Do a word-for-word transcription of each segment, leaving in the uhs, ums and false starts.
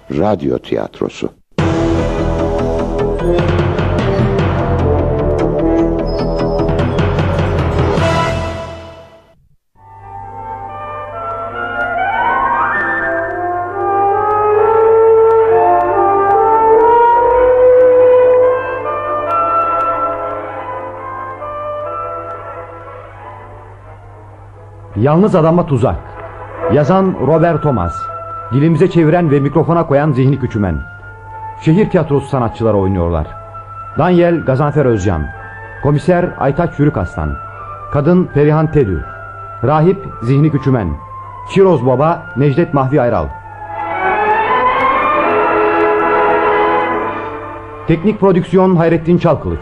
Radyo tiyatrosu. Yalnız Adama Tuzak. Yazan Robert Thomas. Dilimize çeviren ve mikrofona koyan Zihni Küçümen. Şehir tiyatrosu sanatçıları oynuyorlar. Daniel Gazanfer Özcan. Komiser Aytaç Yürükaslan. Kadın Perihan Tedü. Rahip Zihni Küçümen. Çiroz Baba Necdet Mahvi Ayral. Teknik prodüksiyon Hayrettin Çalkılıç.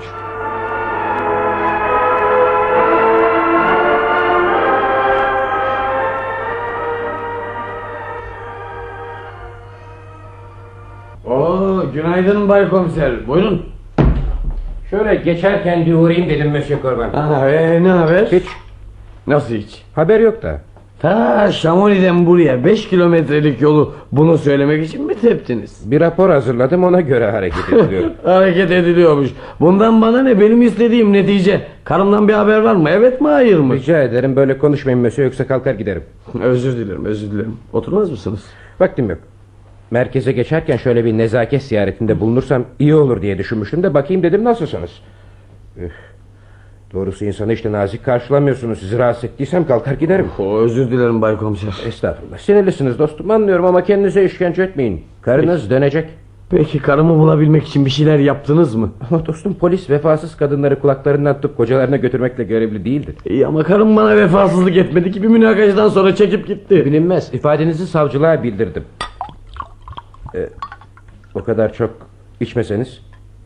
Günaydın Bay Komiser, buyurun. Şöyle geçerken bir uğrayayım dedim Monsieur Korban. Aha, ee, ne haber? Hiç. Nasıl hiç? Haber yok da. Ta Şamoli'den buraya beş kilometrelik yolu bunu söylemek için mi teptiniz? Bir rapor hazırladım, ona göre hareket ediliyor. Hareket ediliyormuş. Bundan bana ne, benim istediğim netice. Karımdan bir haber var mı, evet mi hayır mı? Rica ederim böyle konuşmayın Monsieur, yoksa kalkar giderim. Özür dilerim özür dilerim. Oturmaz mısınız? Vaktim yok. Merkeze geçerken şöyle bir nezaket ziyaretinde bulunursam iyi olur diye düşünmüştüm de bakayım dedim, nasılsınız? Üf. Doğrusu insanı işte nazik karşılamıyorsunuz. Sizi rahatsız ettiysem kalkar giderim. O, özür dilerim Bay Komiser. Estağfurullah, sinirlisiniz dostum, anlıyorum ama kendinize işkence etmeyin. Karınız Peki. dönecek. Peki karımı bulabilmek için bir şeyler yaptınız mı? Ama dostum, polis vefasız kadınları kulaklarından tutup kocalarına götürmekle görevli değildir. İyi ama karım bana vefasızlık etmedi ki, bir münakaşadan sonra çekip gitti. Bilinmez, ifadenizi savcılığa bildirdim. Ee, o kadar çok içmeseniz.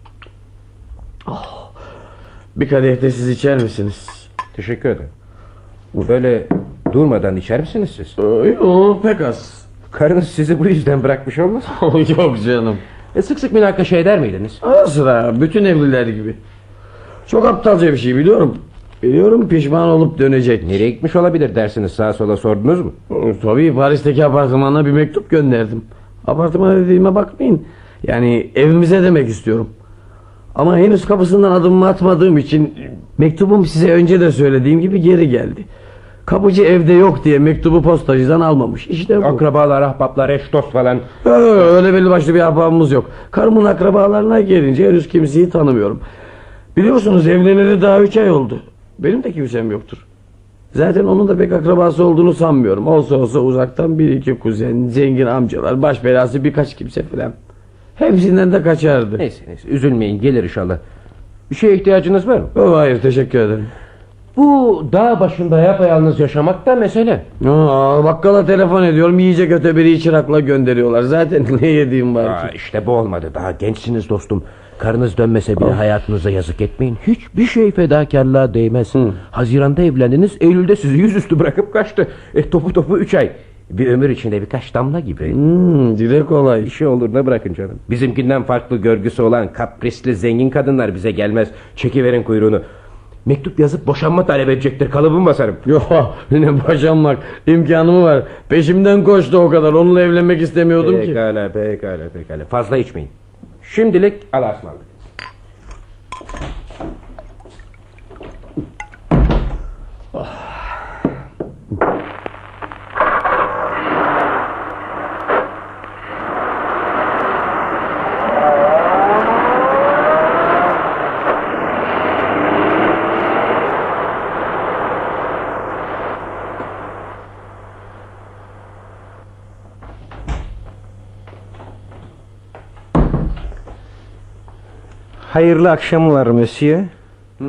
Oh, bir kadeh de siz içer misiniz? Teşekkür ederim. Böyle durmadan içer misiniz siz? Yok, pek az. Karınız sizi bu yüzden bırakmış olmasın? Yok canım. E, sık sık münakaşa eder miydiniz? Ara sıra, bütün evliler gibi. Çok aptalca bir şey biliyorum. Biliyorum, pişman olup dönecek. Nereye gitmiş olabilir dersiniz, sağa sola sordunuz mu? Tabii, Paris'teki apartmanına bir mektup gönderdim. Apartman dediğime bakmayın, yani evimize demek istiyorum. Ama henüz kapısından adımımı atmadığım için mektubum size önce de söylediğim gibi geri geldi. Kapıcı evde yok diye mektubu postacıdan almamış. İşte bu. Akrabalar, ahbaplar, eş dost falan. Ee, öyle belli başlı bir ahbabımız yok. Karımın akrabalarına gelince henüz kimseyi tanımıyorum. Biliyorsunuz, evleneli daha üç ay oldu. Benim de kimsem yoktur. Zaten onun da pek akrabası olduğunu sanmıyorum. Olsa olsa uzaktan bir iki kuzen, zengin amcalar, baş belası birkaç kimse filan. Hepsinden de kaçardı. Neyse neyse, üzülmeyin, gelir inşallah. Bir şeye ihtiyacınız var mı? Oh, hayır, teşekkür ederim. Bu dağ başında yapayalnız yaşamak da mesele. Aa, bakkala telefon ediyorum, yiyecek öteberiyi çırakla gönderiyorlar. Zaten ne yediğim var Aa, ki. İşte bu olmadı, daha gençsiniz dostum. Karınız dönmese bile oh. hayatınıza yazık etmeyin. Hiçbir şey fedakarlığa değmez. Hı. Haziran'da evlendiniz, Eylül'de sizi yüzüstü bırakıp kaçtı. E, topu topu üç ay. Bir ömür içinde birkaç damla gibi. Hmm, dile kolay. Bir şey olur ne bırakın canım. Bizimkinden farklı görgüsü olan kaprisli zengin kadınlar bize gelmez. Çekiverin kuyruğunu. Mektup yazıp boşanma talep edecektir, kalıbımı basarım. Yok, ne boşanmak, imkanım var. Peşimden koştu o kadar, onunla evlenmek istemiyordum pekala, ki. Pekala pekala pekala, fazla içmeyin. Şimdilik Allah'a ısmarladık. Oh. Hayırlı akşamlar Monsieur. Hı?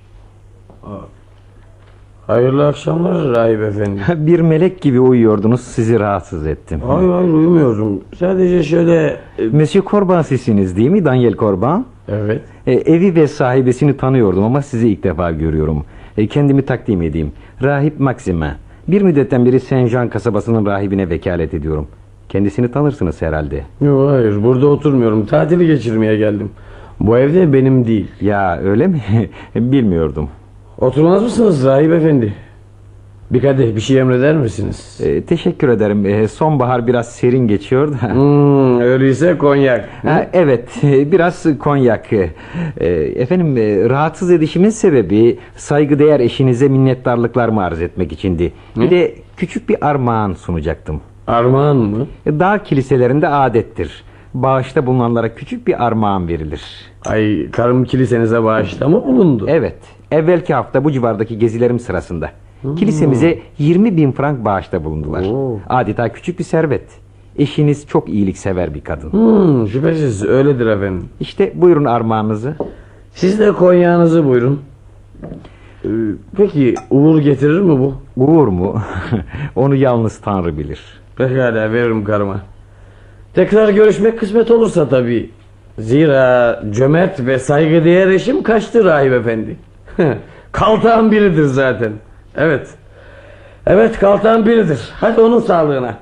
Hayırlı akşamlar Rahip Efendi. Bir melek gibi uyuyordunuz, sizi rahatsız ettim. Hayır hayır, uyumuyorum. Sadece şöyle... Monsieur Korban sizsiniz değil mi, Daniel Korban? Evet. E, evi ve sahibesini tanıyordum ama sizi ilk defa görüyorum. E, kendimi takdim edeyim. Rahip Maxime. Bir müddetten beri Saint Jean kasabasının rahibine vekalet ediyorum. Kendisini tanırsınız herhalde. Yok, hayır, burada oturmuyorum, tatili geçirmeye geldim. Bu evde benim değil. Ya öyle mi? Bilmiyordum. Oturmaz mısınız Rahip Efendi? Bir kadeh bir şey emreder misiniz? Ee, teşekkür ederim. Ee, sonbahar biraz serin geçiyor da. Hmm, öyleyse konyak. Ha, evet, e, biraz konyak. Ee, efendim, e, rahatsız edişimin sebebi saygıdeğer eşinize minnettarlıklarımı arz etmek içindi. Bir de küçük bir armağan sunacaktım. Armağan mı? E, Dağ kiliselerinde adettir. Bağışta bulunanlara küçük bir armağan verilir. Ay, karım kilisenize bağışta mı bulundu? Evet, evvelki hafta bu civardaki gezilerim sırasında kilisemize yirmi bin frank bağışta bulundular. Oo. Adeta küçük bir servet. Eşiniz çok iyiliksever bir kadın. Hmm, şüphesiz öyledir efendim. İşte buyurun armağanınızı. Siz de konyağınızı buyurun. Ee, peki uğur getirir mi bu? Uğur mu? Onu yalnız Tanrı bilir. Pekala, veririm karıma. Tekrar görüşmek kısmet olursa tabii. Zira cömert ve saygıdeğer eşim kaçtı rahip efendi. Kaltağın biridir zaten. Evet. Evet, kaltağın biridir. Hadi onun sağlığına.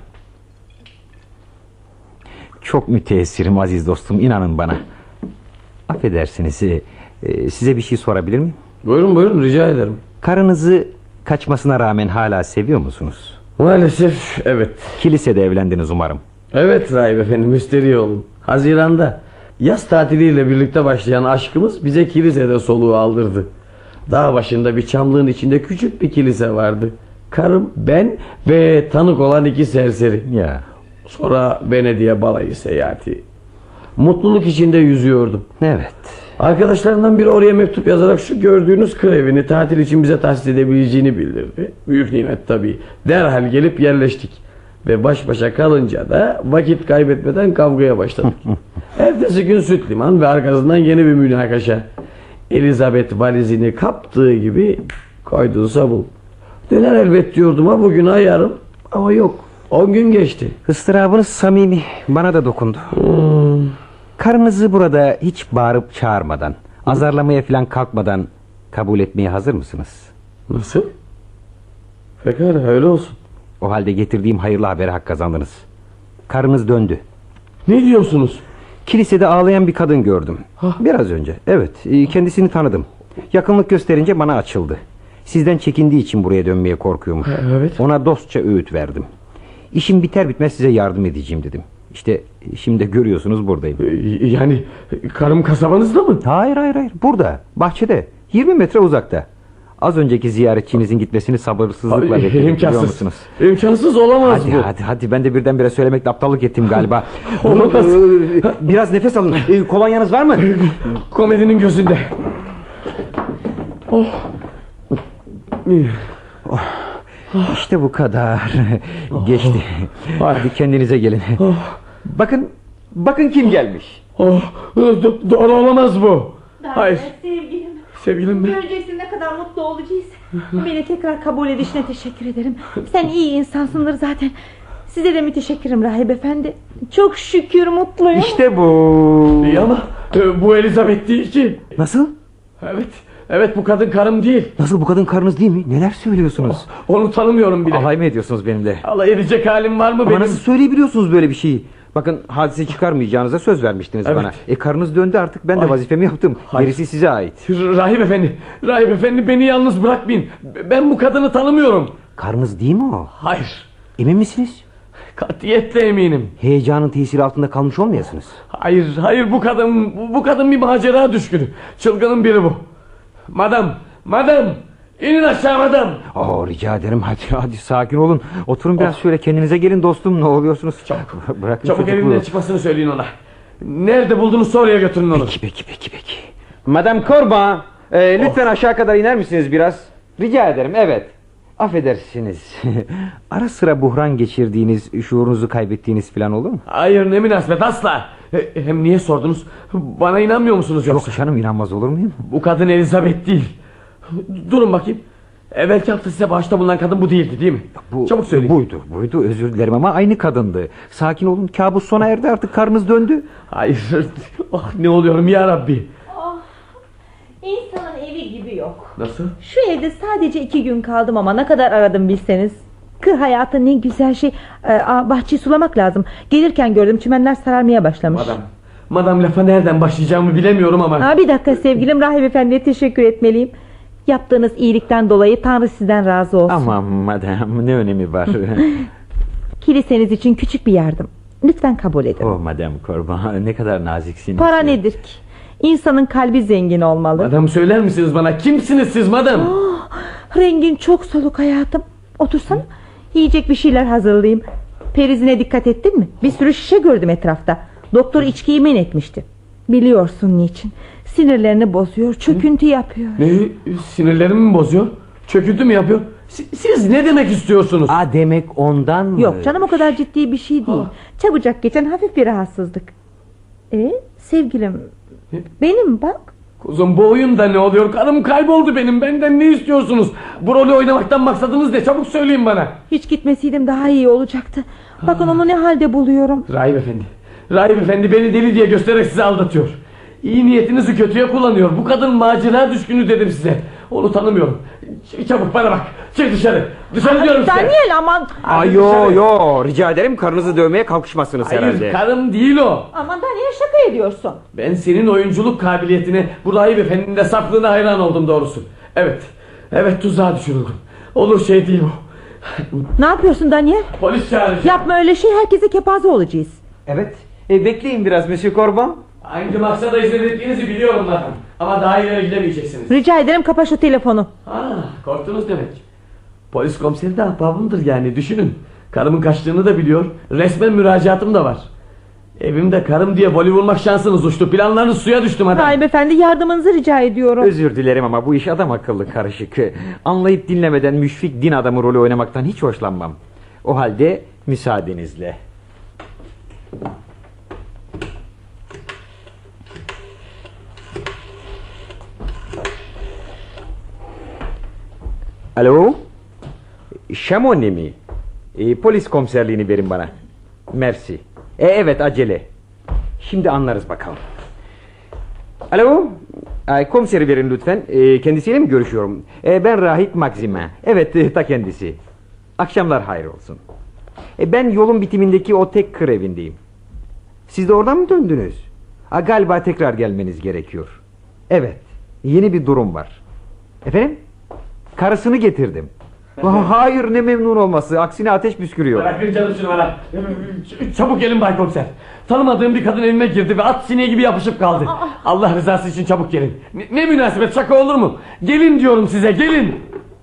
Çok müteessirim aziz dostum, inanın bana. Affedersiniz, e, e, size bir şey sorabilir miyim? Buyurun buyurun, rica ederim. Karınızı kaçmasına rağmen hala seviyor musunuz? Maalesef evet. Kilisede evlendiniz umarım. Evet rahip efendi, müsterih olun. Haziranda yaz tatiliyle birlikte başlayan aşkımız bize kilisede soluğu aldırdı. Dağ başında bir çamlığın içinde küçük bir kilise vardı. Karım, ben ve tanık olan iki serseri. Ya. Sonra Venedik'e balayı seyahati. Mutluluk içinde yüzüyordum. Evet. Arkadaşlarından biri oraya mektup yazarak şu gördüğünüz kır evini tatil için bize tahsis edebileceğini bildirdi. Büyük nimet tabii. Derhal gelip yerleştik. Ve baş başa kalınca da vakit kaybetmeden kavgaya başladık. Ertesi gün süt liman ve arkasından yeni bir münakaşa. Elizabeth valizini kaptığı gibi koyduğu sabul. Döner elbet diyordum ha bugün ha yarın. Ama yok. On gün geçti. Istırabınız samimi, bana da dokundu. Hmm. Karınızı burada hiç bağırıp çağırmadan, azarlamaya falan kalkmadan kabul etmeye hazır mısınız? Nasıl? Pekala, öyle olsun. O halde getirdiğim hayırlı habere hak kazandınız. Karınız döndü. Ne diyorsunuz? Kilisede ağlayan bir kadın gördüm. Biraz önce. Evet, kendisini tanıdım. Yakınlık gösterince bana açıldı. Sizden çekindiği için buraya dönmeye korkuyormuş. Evet. Ona dostça öğüt verdim. İşim biter bitmez size yardım edeceğim dedim. İşte şimdi görüyorsunuz buradayım. Yani karım kasabanızda mı? Hayır hayır hayır, burada bahçede, yirmi metre uzakta. Az önceki ziyaretçinizin gitmesini sabırsızlıkla bekliyorum, biliyor İmkansız. musunuz? İmkansız olamaz Hadi bu. hadi hadi, ben de birdenbire söylemekle aptallık ettim galiba. Olamaz. Biraz nefes alın. Ee, kolonyanız var mı? Komedinin gözünde. Oh. İşte bu kadar. Geçti. Hadi kendinize gelin. Bakın, bakın kim gelmiş. Oh. Do- doğru olamaz bu. Hayır. Sevgilim. Sevgilim mi? Göreceksin ne kadar mutlu olacağız. Beni tekrar kabul edişine teşekkür ederim. Sen iyi insansındır zaten. Size de müteşekkirim rahip efendi. Çok şükür mutluyum. İşte bu. İyi ama e, bu Elizabeth değil ki. Nasıl? Evet. Evet, bu kadın karım değil. Nasıl, bu kadın karınız değil mi? Neler söylüyorsunuz? Onu tanımıyorum bile. Alay mı ediyorsunuz benimle? Alay edecek halim var mı Ama benim? nasıl söyleyebiliyorsunuz böyle bir şeyi? Bakın, hadise çıkarmayacağınıza söz vermiştiniz Evet. bana. E karınız döndü artık, ben de Ay. vazifemi yaptım. Hayır. Gerisi size ait. Rahip efendi, rahip efendi beni yalnız bırakmayın. Ben bu kadını tanımıyorum. Karınız değil mi o? Hayır. Emin misiniz? Katiyetle eminim. Heyecanın tesiri altında kalmış olmayasınız. Hayır, hayır, bu kadın bu, bu kadın bir macera düşkünü. Çılgının biri bu. Madam, madam, inin aşağı madam. Oo, rica ederim, hadi hadi sakin olun. Oturun biraz, şöyle kendinize gelin dostum, ne oluyorsunuz? Çabuk. Bırakın Çabuk çocukluğu. evinden çıkmasını söyleyin ona. Nerede buldunuz, oraya götürün onu. Peki peki peki peki. Madame Corba, e, lütfen aşağı kadar iner misiniz biraz? Rica ederim, evet. Affedersiniz. Ara sıra buhran geçirdiğiniz, şuurunuzu kaybettiğiniz falan olur mu? Hayır, ne münasebet, asla. E, Hem niye sordunuz? Bana inanmıyor musunuz yoksa? Yok canım, inanmaz olur muyum? Bu kadın Elizabeth değil. Durun bakayım. Evvelki hafta size bağışta bulunan kadın bu değildi değil mi? Bu, Çabuk söyleyin. Buydu buydu, özür dilerim ama aynı kadındı. Sakin olun, kabus sona erdi, artık karnınız döndü. Hayır. Ah, ne oluyorum ya Rabbi. Oh, insanın evi gibi yok. Nasıl? Şu evde sadece iki gün kaldım ama ne kadar aradım bilseniz. Kır hayatı ne güzel şey. Ee, aa, bahçeyi sulamak lazım. Gelirken gördüm, çimenler sararmaya başlamış. Madam, madam lafa nereden başlayacağımı bilemiyorum ama. Aa, bir dakika sevgilim, rahip efendiye teşekkür etmeliyim. Yaptığınız iyilikten dolayı Tanrı sizden razı olsun. Aman madem, ne önemi var? Kiliseniz için küçük bir yardım. Lütfen kabul edin. Oh madem Korban, ne kadar naziksiniz. Para nedir ki? İnsanın kalbi zengin olmalı. Madem söyler misiniz bana, kimsiniz siz madem? Oh, rengin çok soluk hayatım. Otursana. Yiyecek bir şeyler hazırlayayım. Perizine dikkat ettin mi? Bir sürü şişe gördüm etrafta. Doktor içkiyi men etmişti. Biliyorsun niçin? Sinirlerini bozuyor, çöküntü yapıyor. Ne? Sinirlerimi mi bozuyor? Çöküntü mü yapıyor? Siz, siz ne demek istiyorsunuz? Aa, demek ondan mı? Yok canım, o kadar ciddi bir şey değil. Çabucak geçen hafif bir rahatsızlık. E sevgilim, benim bak. Kuzum, bu oyunda ne oluyor? Karım kayboldu benim. Benden ne istiyorsunuz? Bu rolü oynamaktan maksadınız ne? Çabuk söyleyin bana. Hiç gitmeseydim daha iyi olacaktı. Bakın onu ne halde buluyorum. Rahip efendi, Rahip efendi beni deli diye göstererek sizi aldatıyor. İyi niyetinizi kötüye kullanıyor. Bu kadın macera düşkünü dedim size. Onu tanımıyorum. Ç- Çabuk bana bak. Çık dışarı. Dışarı diyorum size. Daniel aman. Ay yo yo, rica ederim, karınızı dövmeye kalkışmazsınız Hayır, herhalde. karım değil o. Aman Daniel, şaka ediyorsun. Ben senin oyunculuk kabiliyetine, bu Rahip efendinin de saflığına hayran oldum doğrusu. Evet. Evet, tuzağa düşürüldüm. Olur şey değil bu. Ne yapıyorsun Daniel? Polis çağıracağım. Yapma öyle şey, herkese kepaze olacağız. Evet, e, bekleyin biraz Monsieur Korban. Hangi maksada hizmet ettiğinizi biliyorum zaten. Ama daha ileri gidemeyeceksiniz. Rica ederim, kapa şu telefonu. Ha, korktunuz demek. Polis komiseri de ahbabımdır yani, düşünün. Karımın kaçtığını da biliyor. Resmen müracaatım da var. Evimde karım diye voley vurmak şansınız uçtu. Planlarınız suya düştü madem. Rahip efendi, yardımınızı rica ediyorum. Özür dilerim ama bu iş adam akıllı karışık. Anlayıp dinlemeden müşfik din adamı rolü oynamaktan hiç hoşlanmam. O halde müsaadenizle. Alo? Şamoni mi? E, polis komiserliğini verin bana. Mersi. E, evet, acele. Şimdi anlarız bakalım. Alo? Ay, komiseri verin lütfen. E, kendisiyle mi görüşüyorum? E, ben Rahip Maxime. Evet, e, ta kendisi. Akşamlar hayır olsun. E, ben yolun bitimindeki o tek kır evindeyim. Siz de oradan mı döndünüz? Ha, galiba tekrar gelmeniz gerekiyor. Evet, yeni bir durum var. Efendim? Karısını getirdim. Ha, hayır, ne memnun olması. Aksine ateş püskürüyor. Bırakın canım şunu bana. Çabuk gelin Bay Komiser. Tanımadığım bir kadın evime girdi ve at sineği gibi yapışıp kaldı. Allah rızası için çabuk gelin. Ne, ne münasebet, şaka olur mu? Gelin diyorum size, gelin.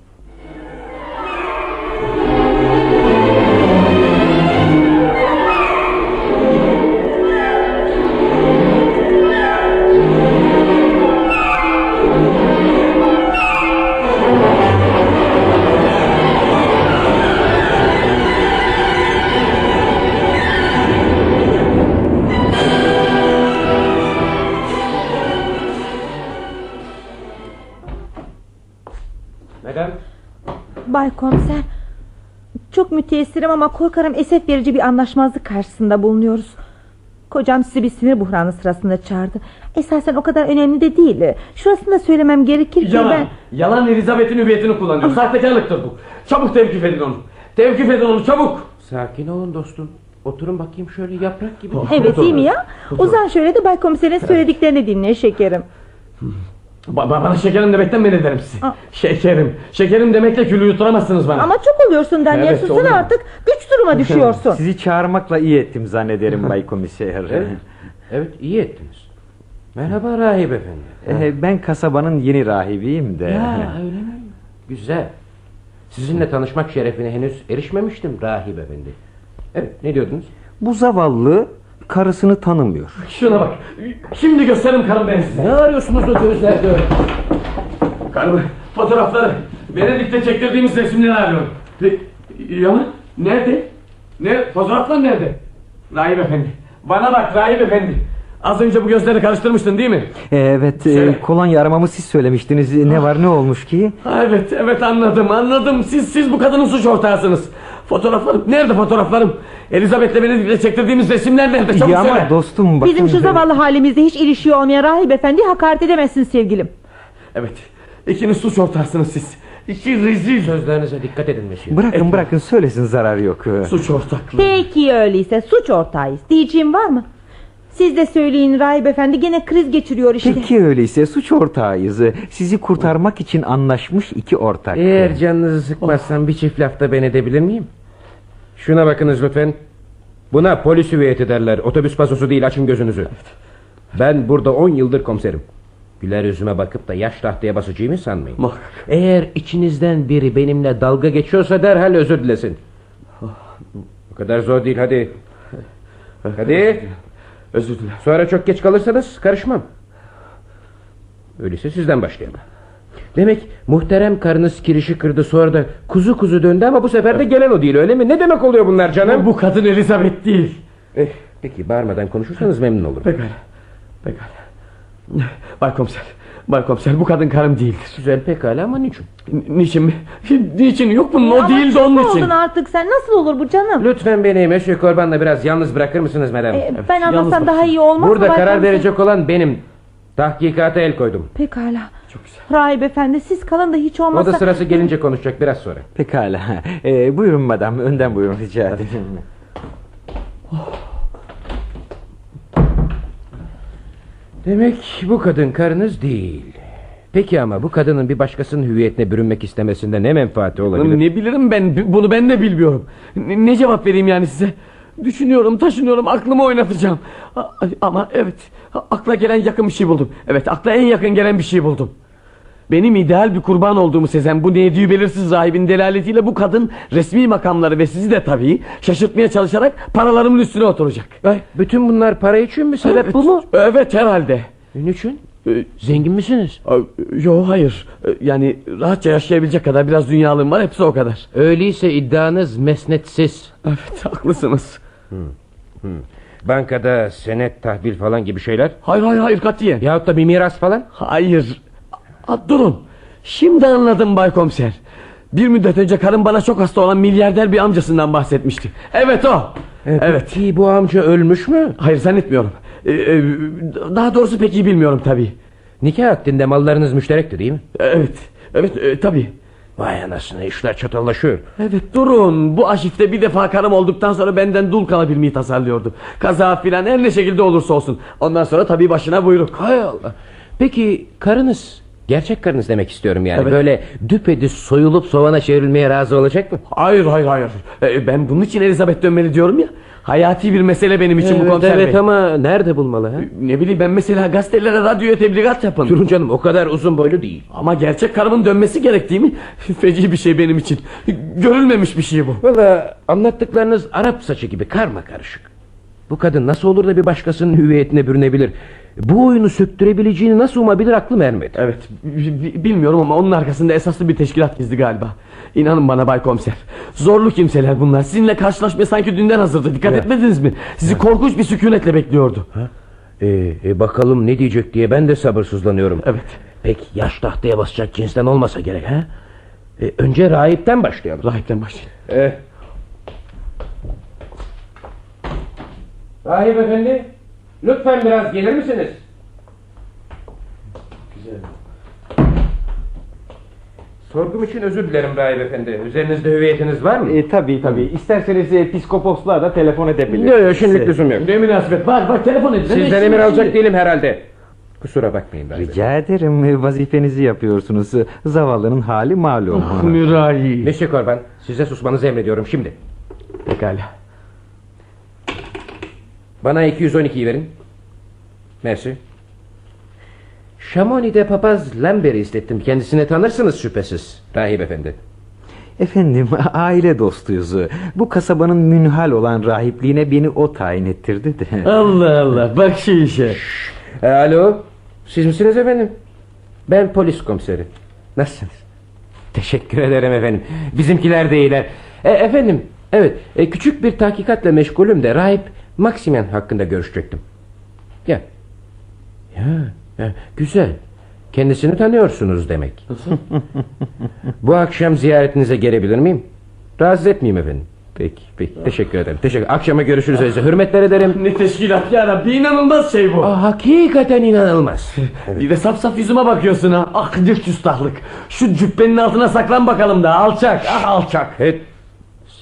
Bay Komiser, çok müteessirim ama korkarım esef verici bir anlaşmazlık karşısında bulunuyoruz. Kocam sizi bir sinir buhranı sırasında çağırdı. Esasen o kadar önemli de değil. Şurasını da söylemem gerekir ki Yalan, ben... yalan Elizabeth'in hüviyetini kullanıyor. Sahtekarlıktır bu. Çabuk tevkif edin onu. Tevkif edin onu, çabuk. Sakin olun dostum. Oturun bakayım şöyle yaprak gibi. Evet, değil mi ya? Uzan şöyle de Bay Komiser'in söylediklerini dinle şekerim. Ba bana şekerim demekten men ederim sizi. Aa. Şekerim. Şekerim demekle külü yutturamazsınız bana. Ama çok oluyorsun Daniel, Evet, susana oluyorum. artık. Güç duruma düşüyorsun. Sizi çağırmakla iyi ettim zannederim Bay Komiser. Evet, evet, iyi ettiniz. Merhaba Rahip efendi. Ee, ben kasabanın yeni rahibiyim de. Ya öyle mi? Güzel. Sizinle tanışmak şerefine henüz erişmemiştim Rahip efendi. Evet, ne diyordunuz? Bu zavallı karısını tanımıyor. Şuna bak. Şimdi gösteririm karım ben size. Ne arıyorsunuz o gözlerde öyle? Karım, fotoğrafları. Venedik'te çektirdiğimiz resimleri arıyorum. Yalan. Nerede? Ne? Fotoğraflar nerede? Rahip efendi. Bana bak Rahip efendi. Az önce bu gözleri karıştırmıştın değil mi? Evet, Söyle. e, kolonya aramamı siz söylemiştiniz. Ne var, ne olmuş ki? Ha, evet, evet anladım, anladım. Siz siz bu kadının suç ortağısınız. Fotoğraflarım, nerede fotoğraflarım? Elizabeth'le Venedik'te çektirdiğimiz resimler nerede? Çabuk Ya söyle. ama dostum bakın. Bizim şu zavallı halimizde hiç ilişiği olmayan Rahip Efendi'yi hakaret edemezsin sevgilim. Evet, ikiniz suç ortağısınız siz. İki rezil. Sözlerinize dikkat edin Mesih. Bırakın Etme. bırakın söylesin, zararı yok. Suç ortaklığı. Peki öyleyse suç ortağıyız. Diyeceğim var mı? Siz de söyleyin rahip efendi, gene kriz geçiriyor işte. Peki öyleyse suç ortağıyız. Sizi kurtarmak için anlaşmış iki ortak. Eğer canınızı sıkmazsam bir çift lafta ben edebilir miyim? Şuna bakınız lütfen. Buna polis hüviyeti derler. Otobüs pasosu değil, açın gözünüzü. Ben burada on yıldır komiserim. Güler yüzüme bakıp da yaş tahtaya basacağımı sanmayın. Muhakkak. Eğer içinizden biri benimle dalga geçiyorsa derhal özür dilesin. Bu kadar zor değil, hadi. Hadi. Özür dilerim. Sonra çok geç kalırsanız karışmam. Öyleyse sizden başlayalım. Demek muhterem karınız kirişi kırdı, sonra da kuzu kuzu döndü ama bu sefer de gelen o değil, öyle mi? Ne demek oluyor bunlar canım? Bu kadın Elizabeth değil. Eh, peki bağırmadan konuşursanız memnun olurum. Pekala. Pekala. Bay komiser. Bay komiser, bu kadın karım değildir. Güzel, pekala, ama niçin? N- niçin mi? Niçin? Yok bunun, o Ama değil de çok onun oldun için. artık sen, nasıl olur bu canım? Lütfen beni Monsieur Corban'la biraz yalnız bırakır mısınız madem? Ee, ben yalnız anlasam daha bırakın. iyi olmaz mı? Burada Bay karar komiser? verecek olan benim. Tahkikata el koydum. Pekala. Çok güzel. Rahip efendi, siz kalın da hiç O olmazsa... da sırası gelince konuşacak, biraz sonra. Pekala. Ee, buyurun madam, önden buyurun, rica ederim. Demek bu kadın karınız değil. Peki ama bu kadının bir başkasının hüviyetine bürünmek istemesinde ne menfaati olabilir? Ne bilirim ben, bunu ben de bilmiyorum. Ne, ne cevap vereyim yani size? Düşünüyorum, taşınıyorum, aklımı oynatacağım. A- Ama evet, akla gelen yakın bir şey buldum. Evet, akla en yakın gelen bir şey buldum. Benim ideal bir kurban olduğumu sezen bu nevdüğü belirsiz rahibin delaletiyle bu kadın resmi makamları ve sizi de tabii şaşırtmaya çalışarak paralarımın üstüne oturacak. Ay, bütün bunlar para için mi? Sebep Evet, bu mu? Evet, herhalde. Niçin? Ee, Zengin misiniz? Yo, hayır. Ee, Yani rahatça yaşayabilecek kadar biraz dünyalığım var, hepsi o kadar. Öyleyse iddianız mesnetsiz. Evet, haklısınız. Bankada senet, tahvil falan gibi şeyler. Hayır hayır hayır, katiyen. Yahut da bir miras falan. Hayır. A, durun. Şimdi anladım Bay Komiser. Bir müddet önce karım bana çok hasta olan milyarder bir amcasından bahsetmişti. Evet o. Evet. Evet. Peki bu amca ölmüş mü? Hayır, zannetmiyorum. Ee, e, daha doğrusu pek iyi bilmiyorum tabii. Nikah akdinde mallarınız müşterekti değil mi? Evet. Evet e, tabii. Vay anasını, işler çatallaşıyor. Evet, durun. Bu aşifte bir defa karım olduktan sonra benden dul kalabilmeyi tasarlıyordu. Kaza filan, her ne şekilde olursa olsun. Ondan sonra tabii başına buyruk. Hay Allah. Peki karınız, gerçek karınız demek istiyorum yani, Evet. böyle düpedüz soyulup sovana çevrilmeye razı olacak mı? Hayır hayır hayır. Ee, ben bunun için Elizabeth dönmeli diyorum ya. Hayati bir mesele benim için bu Evet, komiser evet bey. ama nerede bulmalı ha? Ne bileyim ben, mesela gazetelere, radyoya tebligat yapın. Durun canım, o kadar uzun boylu değil. Ama gerçek karımın dönmesi gerek değil mi? Feci bir şey benim için. Görülmemiş bir şey bu. Valla anlattıklarınız Arap saçı gibi karma karışık. Bu kadın nasıl olur da bir başkasının hüviyetine bürünebilir? Bu oyunu söktürebileceğini nasıl umabilir, aklım ermedi. Evet, bi- bi- bilmiyorum ama onun arkasında esaslı bir teşkilat gizli galiba. İnanın bana Bay Komiser, zorlu kimseler bunlar. Sizinle karşılaşmaya sanki dünden hazırdı. Dikkat Evet. etmediniz mi? Sizi korkunç bir sükunetle bekliyordu. Ha? Ee, e, bakalım ne diyecek diye ben de sabırsızlanıyorum. Evet. Pek yaş tahtaya basacak cinsten olmasa gerek ha? Ee, önce rahipten başlayalım. Rahipten başlayın. Ee, Rahip efendi, lütfen biraz gelir misiniz? Güzel. Sorgum için özür dilerim rahip efendi. Üzerinizde hüviyetiniz var mı? E, tabii tabii. İsterseniz e, piskoposluğa da telefon edebilirsiniz. Yok yok, şimdilik lüzum yok. Ne münasebet, var var, telefon edin. Sizden emir alacak değilim herhalde. Kusura bakmayın rahip efendi. Rica ederim, e, vazifenizi yapıyorsunuz. Zavallının hali malum. Ah, mürahi. Monsieur Corban, size susmanızı emrediyorum şimdi. Pekala. Bana iki yüz on ikiyi verin. Mersi. Chamonix'de papaz Lambert'i istettim. Kendisini tanırsınız şüphesiz rahip efendi. Efendim, aile dostuyuz. Bu kasabanın münhal olan rahipliğine beni o tayin ettirdi de. Allah Allah, bak şu işe. E, alo, siz misiniz efendim? Ben polis komiseri. Nasılsınız? Teşekkür ederim efendim. Bizimkiler de iyiler. E, efendim, evet, e, küçük bir tahkikatla meşgulüm de rahip Maximen hakkında görüşecektim. Ya. Ya, ya güzel. Kendisini tanıyorsunuz demek. Bu akşam ziyaretinize gelebilir miyim? Rahatsız etmeyeyim efendim. Peki, peki. Teşekkür ederim. Teşekkür. Akşama görüşürüz öyleyse. Hürmetler ederim. Ne teşkilat ya Rabbi, inanılmaz şey bu. Aa, hakikaten inanılmaz. Bir de saf saf yüzüme bakıyorsun ha. Ah, ne küstahlık. Şu cübbenin altına saklan bakalım da, alçak. Ah, alçak. Evet.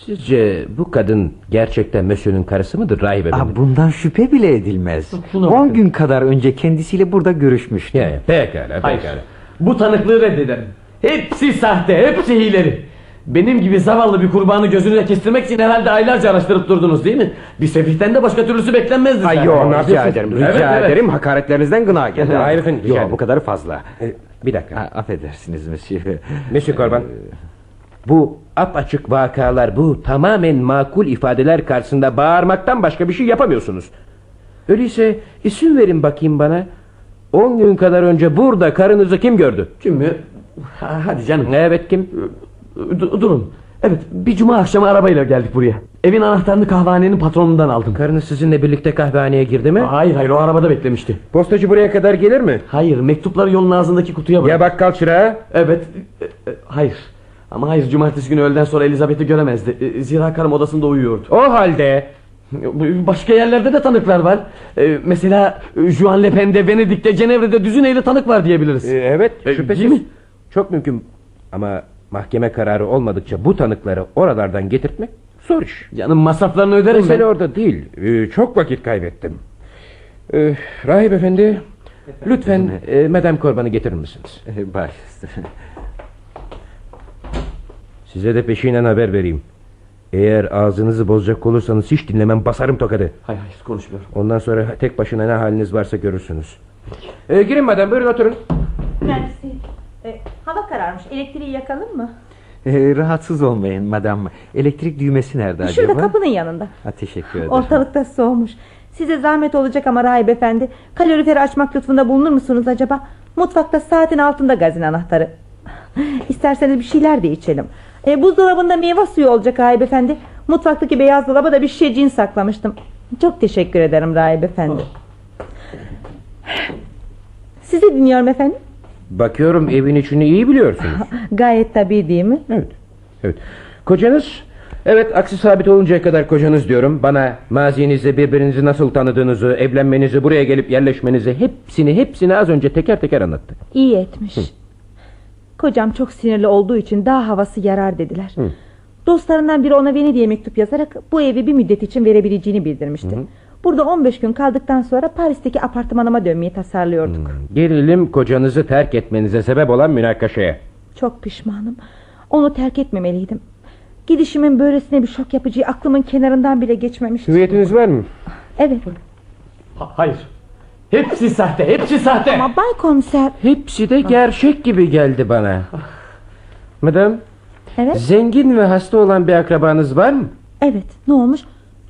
Sizce bu kadın gerçekten Monsieur'ün karısı mıdır rahip efendi? Aa, bundan şüphe bile edilmez. Şuna On bakın. gün kadar önce kendisiyle burada görüşmüştüm. Ya, ya, pekala Hayır. pekala. Bu tanıklığı reddederim. Hepsi sahte, hepsi hileri. Benim gibi zavallı bir kurbanı gözünüze kestirmek için herhalde aylarca araştırıp durdunuz değil mi? Bir sefihten de başka türlüsü beklenmezdi. Ay zaten. yok, ne rica yapıyorsun? ederim, Evet, rica evet. ederim. Hakaretlerinizden gına geldi. Hayır efendim, rica Yok, ederim. bu kadar fazla. Ee, bir dakika. Ha, affedersiniz monsieur. Monsieur Korban, bu apaçık vakalar, bu tamamen makul ifadeler karşısında bağırmaktan başka bir şey yapamıyorsunuz. Öyleyse isim verin bakayım bana. On gün kadar önce burada karınızı kim gördü? Kim mi? Ha, hadi canım. Evet, kim? Du- durun. Evet, bir cuma akşamı arabayla geldik buraya. Evin anahtarını kahvehanenin patronundan aldım. Karınız sizinle birlikte kahvehaneye girdi mi? Hayır hayır, o arabada beklemişti. Postacı buraya kadar gelir mi? Hayır, mektupları yolun ağzındaki kutuya bırak. Ya bakkal çırağı? Evet, e, e, hayır. Ama hayır, cumartesi günü öğleden sonra Elizabeth'i göremezdi. E, Zira karım odasında uyuyordu. O halde Başka yerlerde de tanıklar var. E, mesela e, Juan Le Pen'de, Venedik'te, Cenevre'de düzineyle tanık var diyebiliriz. Ee, evet, E, şüphesiz. değil mi? Çok mümkün. Ama mahkeme kararı olmadıkça bu tanıkları oralardan getirtmek zor iş. Canım, masraflarını öderim Mesele ben. orada değil. Ee, çok vakit kaybettim. Ee, rahip efendi, lütfen e, Madame Korban'ı getirir misiniz? Baş. Size de peşinen haber vereyim. Eğer ağzınızı bozacak olursanız hiç dinlemem, basarım tokadı. Hayır hayır, konuşmuyorum. Ondan sonra tek başına ne haliniz varsa görürsünüz. Ee, girin madem, buyurun oturun. Mersi. E, hava kararmış. Elektriği yakalım mı? Ee, rahatsız olmayın madam. Elektrik düğmesi nerede Şurada acaba? kapının yanında. Ha, teşekkür ederim. Ortalıkta soğumuş. Size zahmet olacak ama rahip efendi, kaloriferi açmak lütfunda bulunur musunuz acaba? Mutfakta saatin altında gazin anahtarı. İsterseniz bir şeyler de içelim. E, buzdolabında meyve suyu olacak rahip efendi. Mutfaktaki beyaz dolaba da bir şişe cin saklamıştım. Çok teşekkür ederim rahip efendi. Sizi dinliyorum efendim. Bakıyorum evin içini iyi biliyorsunuz. Gayet tabii değil mi? Evet. Evet. Kocanız? Evet, aksi sabit oluncaya kadar kocanız diyorum. Bana mazinizde birbirinizi nasıl tanıdığınızı, evlenmenizi, buraya gelip yerleşmenizi, hepsini hepsini az önce teker teker anlattı. İyi etmiş. Hı. Kocam çok sinirli olduğu için dağ havası yarar dediler. Hı. Dostlarından biri ona Venedik'e mektup yazarak bu evi bir müddet için verebileceğini bildirmişti. Hı. Burada on beş gün kaldıktan sonra Paris'teki apartmanıma dönmeyi tasarlıyorduk. Hı. Gelelim kocanızı terk etmenize sebep olan münakaşaya. Çok pişmanım. Onu terk etmemeliydim. Gidişimin böylesine bir şok yapacağı aklımın kenarından bile geçmemişti. Hüviyetiniz var mı? Evet. Ha, hayır. Hepsi sahte, hepsi sahte. Ama Bay Komiser. Hepsi de gerçek gibi geldi bana. Madam, Evet. zengin ve hasta olan bir akrabanız var mı? Evet. Ne olmuş?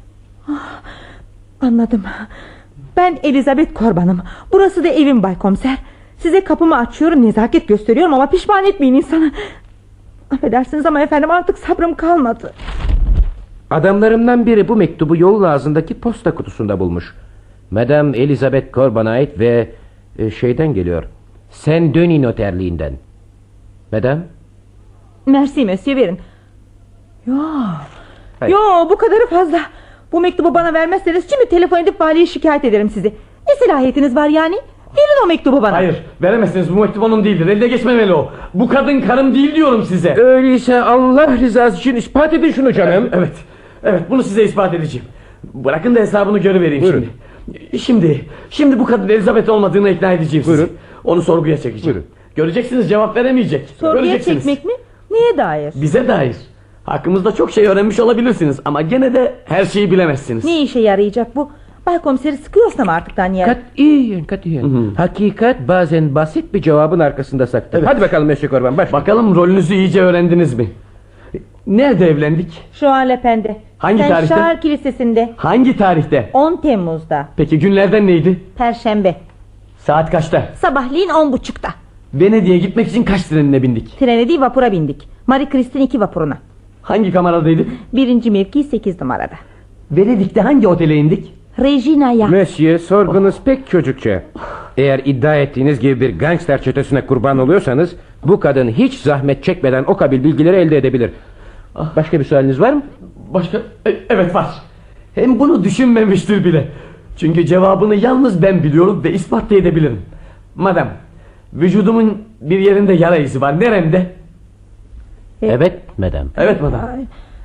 Ah, anladım. Ben Elizabeth Korban'ım. Burası da evim Bay Komiser. Size kapımı açıyorum, nezaket gösteriyorum ama pişman etmeyin insanı. Affedersiniz ama efendim, artık sabrım kalmadı. Adamlarımdan biri bu mektubu yolun ağzındaki posta kutusunda bulmuş. Madame Elizabeth Korban'a ait ve e, şeyden geliyor. Saint Denis noterliğinden. Madame? Merci monsieur, verin. Yo, Hayır. yo, bu kadarı fazla. Bu mektubu bana vermezseniz şimdi telefon edip valiye şikayet ederim sizi. Ne silahiyetiniz var yani? Verin o mektubu bana. Hayır, veremezsiniz, bu mektup onun değildir. Elde geçmemeli o. Bu kadın karım değil diyorum size. Öyleyse Allah rızası için ispat edin şunu canım. Evet, evet, bunu size ispat edeceğim. Bırakın da hesabını görüvereyim Buyurun. şimdi. Şimdi, şimdi bu kadın Elizabeth olmadığını ikna edeceğim sizi. Buyurun. Onu sorguya çekeceğim. Buyurun. Göreceksiniz, cevap veremeyecek. Sorguya Göreceksiniz. çekmek mi? Neye dair? Bize dair. Hakkımızda çok şey öğrenmiş olabilirsiniz ama gene de her şeyi bilemezsiniz. Ne işe yarayacak bu? Bay Komiseri sıkıyorsa mı artık Daniel? Katiyen, katiyen. Hı hı. Hakikat bazen basit bir cevabın arkasında saklı. Evet. Hadi bakalım Monsieur Korban, başla. Bakalım rolünüzü iyice öğrendiniz mi? Nerede evlendik? Şu an Lepen'de. Hangi Saint tarihte? Charles Kilisesi'nde. Hangi tarihte? on Temmuz'da. Peki günlerden neydi? Perşembe. Saat kaçta? Sabahleyin on buçukta. Venedik'e gitmek için kaç trenine bindik? Trene değil, vapura bindik. Marie Christine iki vapuruna. Hangi kameradaydık? Birinci mevki sekiz numarada. Venedik'te hangi otele indik? Regina'ya. Monsieur, sorgunuz pek çocukça. Eğer iddia ettiğiniz gibi bir gangster çetesine kurban oluyorsanız, bu kadın hiç zahmet çekmeden o kabil bilgileri elde edebilir. Başka bir sualiniz var mı? Başka? E, evet var. Hem bunu düşünmemiştir bile. Çünkü cevabını yalnız ben biliyorum ve ispat da edebilirim. Madem, vücudumun bir yerinde yara izi var. Neremde? Evet, madam. Evet madem. Ay,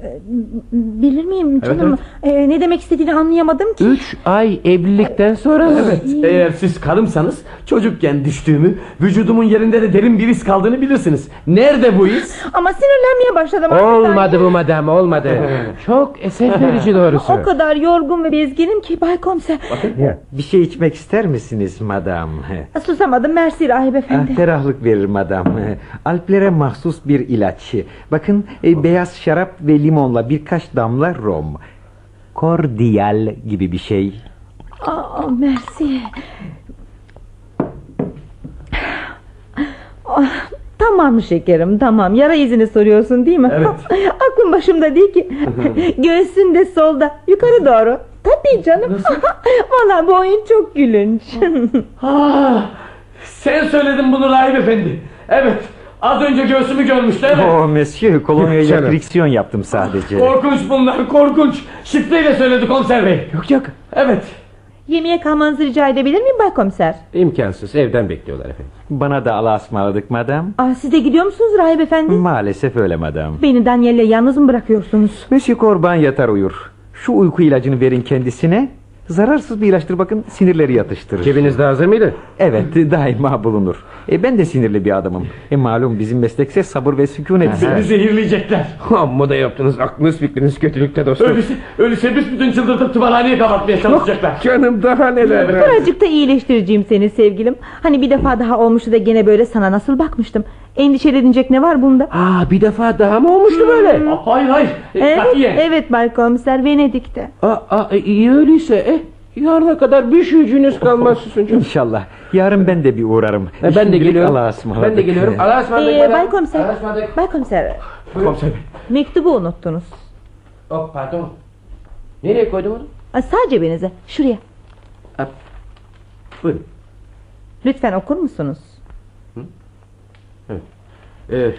Bilir miyim canım? Evet, Ee, ne demek istediğini anlayamadım ki. Üç ay evlilikten sonra mı? Evet, eğer siz karımsanız çocukken düştüğümü, vücudumun yerinde de derin bir iz kaldığını bilirsiniz. Nerede bu iz? Ama sinirlenmeye başladım. Olmadı bu madem, olmadı. Çok eser verici doğrusu. O kadar yorgun ve bezginim ki Bay Komiser. Bir şey içmek ister misiniz madam? Susamadım, mersi rahip efendi. Ah, ferahlık verir madam. Alplere mahsus bir ilaç. Bakın, e, beyaz şarap ve limonla birkaç damla rom. Kordiyal gibi bir şey. Aa, mersi. Ah, tamam şekerim, tamam. Yara izini soruyorsun değil mi? Evet. Aklım başımda değil ki. Göğsün de solda, yukarı doğru. Tabii canım. Vallahi bu oyun çok gülünç. Ah, sen söyledin bunu rahip efendi. Evet, az önce göğsümü görmüştü, evet. Oh monsieur, kolonyayla Canım. friksiyon yaptım sadece. Korkunç bunlar, korkunç. Şifreyle söyledi komiser bey. Yok yok. Evet. Yemeğe kalmanızı rica edebilir miyim Bay Komiser? İmkansız, evden bekliyorlar efendim. Bana da Allah'a ısmarladık madam. Aa, siz de gidiyor musunuz rahip efendi? Maalesef öyle madam. Beni Daniel'le yalnız mı bırakıyorsunuz? Monsieur Korban yatar uyur. Şu uyku ilacını verin kendisine. Zararsız bir ilaçtır, bakın, sinirleri yatıştırır. Cebinizde hazır mıydı? Evet, daima bulunur. E, ben de sinirli bir adamım. E, malum bizim meslekse sabır ve sükunet. Seni zehirleyecekler. Amma da yaptınız, aklınız fikriniz kötülükte dostum. Öyleyse, öyleyse büsbütün çıldırtıp tımarhaneye kapatmaya çalışacaklar. Canım daha neler. Birazcık da iyileştireceğim seni sevgilim. Hani bir defa daha olmuştu da gene böyle sana nasıl bakmıştım. Endişelenecek ne var bunda? Aa, bir defa daha mı olmuştu böyle? Ah, hayır hayır. E, Evet, katiyen. evet Bay Komiser, Venedik'te. Aa, aa, iyi öyleyse. Eh, yarına kadar bir şeyciniz kalmaz susuncum. İnşallah. Yarın ben de bir uğrarım. E, ben de Şimdilik geliyorum. Allah'a ısmarladık. Ben de geliyorum. Allah'a ısmarladık. Ee, madem. Bay Komiser, Allah'a ısmarladık. Bay Komiser, Komiser bey. mektubu unuttunuz. Oh, pardon. Nereye koydum onu? Aa, sağ cebinize, şuraya. Ha, buyurun. Lütfen okur musunuz? Evet.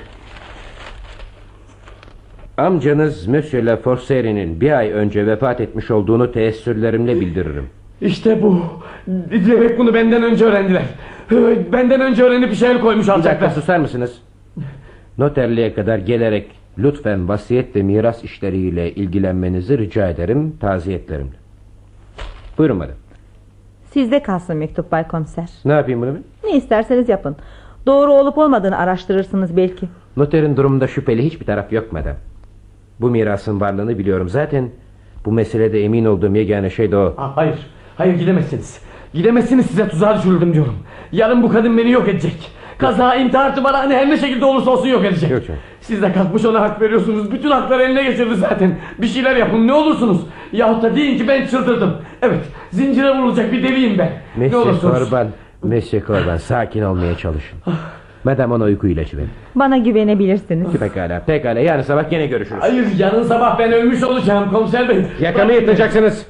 Amcanız Monsieur Laforcaire'nin bir ay önce vefat etmiş olduğunu teessürlerimle bildiririm. İşte bu. Demek bunu benden önce öğrendiler. Benden önce öğrenip bir şeyler koymuş Bir dakika alacaklar. susar mısınız? Noterliğe kadar gelerek lütfen vasiyet ve miras işleriyle ilgilenmenizi rica ederim, taziyetlerimle. Buyurun madem. Sizde kalsın mektup Bay Komiser. Ne yapayım bunu ben? Ne isterseniz yapın. Doğru olup olmadığını araştırırsınız belki. Noterin durumunda şüpheli hiçbir taraf yok madem. Bu mirasın varlığını biliyorum zaten. Bu meselede emin olduğum yegane şey de o. Ah, hayır. Hayır, gidemezsiniz. Gidemezsiniz, size tuzağa düşürüldüm diyorum. Yarın bu kadın beni yok edecek. Kaza, intihar, tımarhane, her ne şekilde olursa olsun yok edecek. Yok canım. Siz de kalkmış ona hak veriyorsunuz. Bütün hakları eline geçirdi zaten. Bir şeyler yapın, ne olursunuz. Yahut da deyin ki ben çıldırdım. Evet, zincire vurulacak bir deliyim ben. Ne Monsieur olursunuz. Korban, Monsieur Korban, sakin olmaya çalışın. Madem ona uyku ilacı verin. Bana güvenebilirsiniz. Pekala, pekala, yarın sabah gene görüşürüz. Hayır, yarın sabah ben ölmüş olacağım komiser bey. Yakamı yırtacaksınız.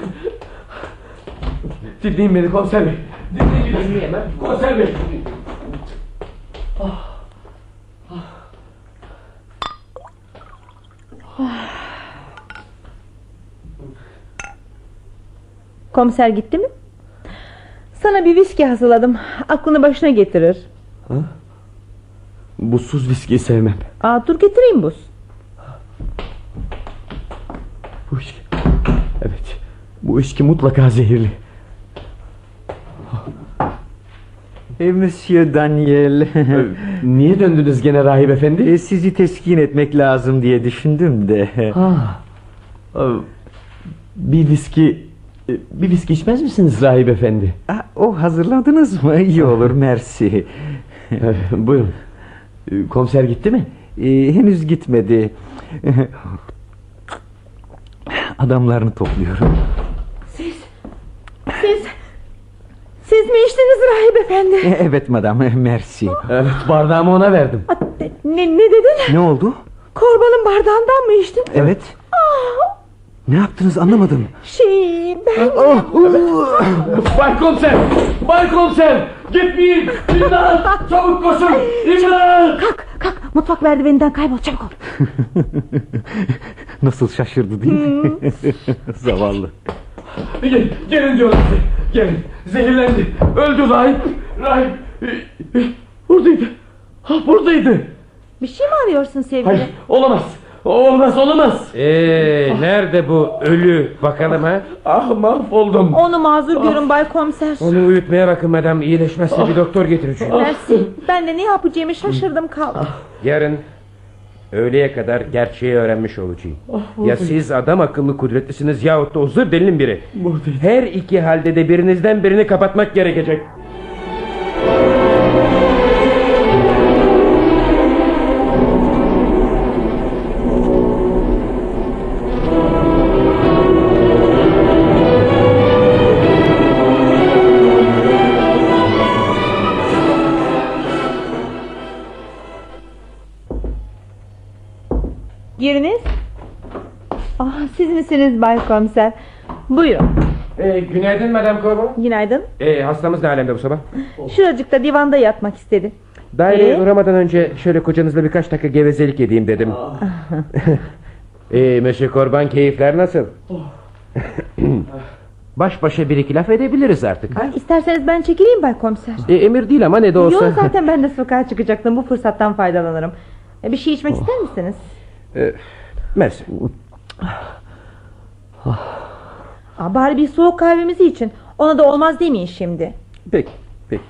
Dinleyin beni komiser bey. Dinleyin beni. Dinleyemem. Komiser bey. Komiser gitti mi? Sana bir viski hazırladım. Aklını başına getirir. Buzsuz viskiyi sevmem. Aa, dur getireyim buz. Bu içki. Evet. Bu içki mutlaka zehirli. E, Monsieur Daniel. Niye döndünüz gene rahip efendi? E, sizi teskin etmek lazım diye düşündüm de. Ha. Bir viski bir viski içmez misiniz rahip efendi? Ah, o hazırladınız mı? İyi olur, mersi. Buyurun. Komiser gitti mi? E, henüz gitmedi. Adamlarını topluyorum. Siz Siz Siz mi içtiniz rahip efendi? E, evet madam, mersi. Evet, bardağımı ona verdim. Aa, Ne, ne dedin? Ne oldu? Korbanın bardağından mı içtin? Evet. Aa, Ne yaptınız anlamadım. şey ben... Bay komiser! Bay komiser! Gitmeyin! İmdat! Çabuk koşun! İmdat! Kalk kalk, mutfak merdiveninden kaybol, çabuk ol. Nasıl şaşırdı değil mi? Zavallı. Gel, gelin diyorum size. Gelin. Zehirlendi. Öldü rahip. Rahip. Buradaydı. Ha, buradaydı. Bir şey mi arıyorsun sevgilim? Hayır, olamaz. Olmaz olamaz. Ee, nerede bu ölü bakalım ha? Ah mahvoldum. Onu mazur görün Bay Komiser. Onu uyutmaya bakın madem, iyileşmezse bir doktor getireceğim. Mersi. Ben de ne yapacağımı şaşırdım kaldım. Yarın öğleye kadar gerçeği öğrenmiş olacağım. Ya siz adam akıllı kudretlisiniz yahut da o zır delinin biri. Her iki halde de birinizden birini kapatmak gerekecek. Giriniz. Ah, siz misiniz Bay Komiser? Buyurun. Ee, günaydın Madame Corbeau. Günaydın. Ee, hastamız ne alemde bu sabah? Şuracıkta divanda yatmak istedi. Daireye Ee? uğramadan önce şöyle kocanızla birkaç dakika gevezelik edeyim dedim. Ee, Monsieur Corban, keyifler nasıl? Baş başa bir iki laf edebiliriz artık. Ha, İsterseniz ben çekileyim Bay Komiser. Ee, emir değil ama ne de olsa. Yok, zaten ben de sokağa çıkacaktım. Bu fırsattan faydalanırım. E, Bir şey içmek ister misiniz? Ee, mersi. Aa, bari bir soğuk kahvemizi için. Ona da olmaz demeyin şimdi. Peki, peki.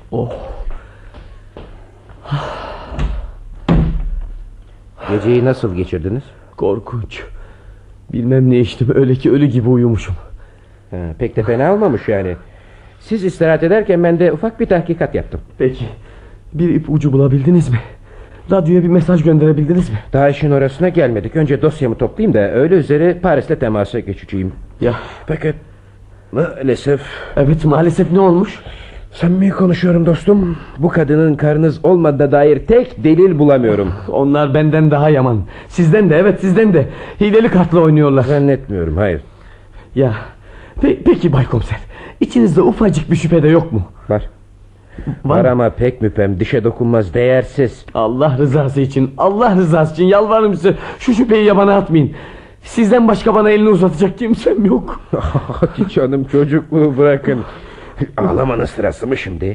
Geceyi nasıl geçirdiniz? Korkunç. Bilmem ne içtim, öyle ki ölü gibi uyumuşum. Ha, pek de fena olmamış yani. Siz istirahat ederken ben de ufak bir tahkikat yaptım. Peki, bir ip ucu bulabildiniz mi? Radyoya bir mesaj gönderebildiniz mi? Daha işin orasına gelmedik. Önce dosyamı toplayayım da öğle üzeri Paris'le temasa geçeceğim. Ya. Fakat maalesef... Evet, maalesef ne olmuş? Samimi konuşuyorum dostum. Bu kadının karınız olmadığına dair tek delil bulamıyorum. Onlar benden daha yaman. Sizden de, evet sizden de. Hileli kartla oynuyorlar. Zannetmiyorum, hayır. Ya pe- peki Bay Komiser, İçinizde ufacık bir şüphe de yok mu? Var. Var, Var ama pek müphem, dişe dokunmaz, değersiz. Allah rızası için, Allah rızası için yalvarırım size, şu şüpheyi yabana atmayın. Sizden başka bana elini uzatacak kimsem yok. Hadi canım, çocukluğu bırakın. Ağlamanın sırası mı şimdi?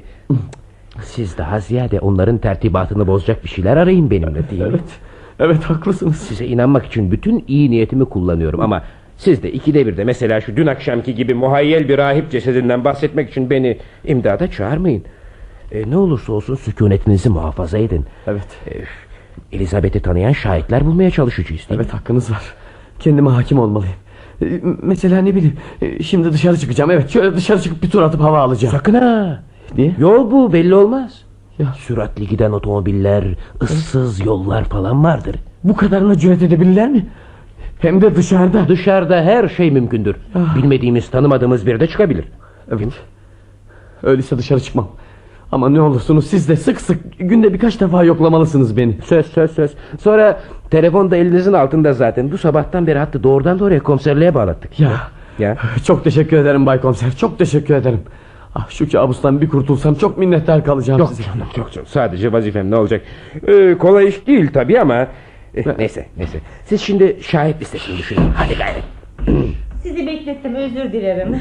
Siz daha ziyade onların tertibatını bozacak bir şeyler arayın benimle, değil mi? Evet, evet haklısınız. Size inanmak için bütün iyi niyetimi kullanıyorum ama siz de ikide bir de mesela şu dün akşamki gibi muhayyel bir rahip cesedinden bahsetmek için beni imdada çağırmayın. E, ne olursa olsun sükunetinizi muhafaza edin. Evet. E, Elizabeth'i tanıyan şahitler bulmaya çalışacağız. Evet, hakkınız var. Kendime hakim olmalıyım. E, Mesela ne bileyim, e, şimdi dışarı çıkacağım. Evet, şöyle dışarı çıkıp bir tur atıp hava alacağım. Sakın ha. Niye? Yol bu, belli olmaz. Ya. Süratli giden otomobiller, ıssız yollar falan vardır. Bu kadarına cüret edebilirler mi? Hem de dışarıda. Dışarıda her şey mümkündür. Ah. Bilmediğimiz, tanımadığımız biri de çıkabilir. Evet. Öyleyse dışarı çıkmam. Ama ne olursunuz siz de sık sık günde birkaç defa yoklamalısınız beni. Söz söz söz. Sonra telefon da elinizin altında zaten. Bu sabahtan beri hattı doğrudan doğruya komiserliğe bağlattık. Ya. Ya. Çok teşekkür ederim Bay Komiser. Çok teşekkür ederim. Ah, şu kabustan bir kurtulsam çok minnettar kalacağım Yok size. canım, çok çok. Sadece vazifem, ne olacak? Ee, kolay iş değil tabii ama eh, neyse neyse. Siz şimdi şahit listesini düşünün. Hadi gayret. Sizi beklettim, özür dilerim.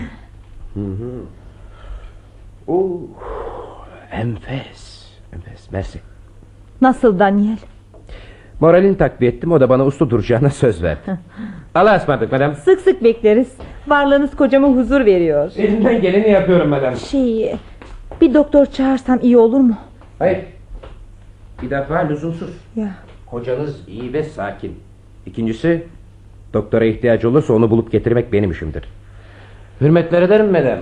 Oo, enfes. Enfes. Mersi. Nasıl Daniel? Moralini takviye ettim, o da bana uslu duracağına söz verdi. Allah'a ısmarladık madem. Sık sık bekleriz. Varlığınız kocama huzur veriyor. Elimden geleni yapıyorum madem. Şey, bir doktor çağırsam iyi olur mu? Hayır. Bir defa lüzumsuz. Ya. Kocanız iyi ve sakin. İkincisi, doktora ihtiyacı olursa onu bulup getirmek benim işimdir. Hürmetler ederim madem.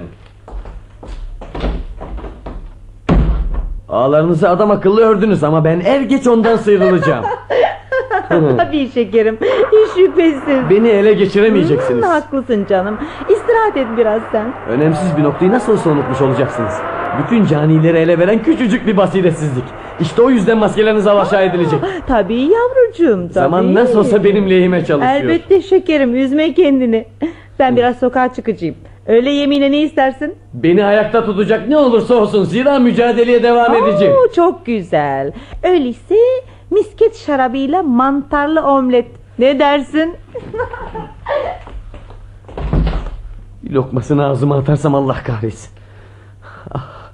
Ağlarınızı adam akıllı ördünüz ama ben er geç ondan sıyrılacağım. Tabii şekerim, hiç şüphesiz. Beni ele geçiremeyeceksiniz. Hmm, haklısın canım. İstirahat et biraz sen. Önemsiz bir noktayı nasıl olsa unutmuş olacaksınız. Bütün canileri ele veren küçücük bir basiretsizlik. İşte o yüzden maskeleriniz alaşağı edilecek. Tabii yavrucuğum, tabii. Zaman nasıl olsa benim lehime çalışıyor. Elbette şekerim, üzme kendini. Ben biraz sokağa çıkacağım. Öğle yemeğine ne istersin? Beni ayakta tutacak ne olursa olsun, zira mücadeleye devam edeceğim. Oo, çok güzel. Öyleyse misket şarabıyla mantarlı omlet. Ne dersin? Bir lokmasını ağzıma atarsam Allah kahretsin. Ah.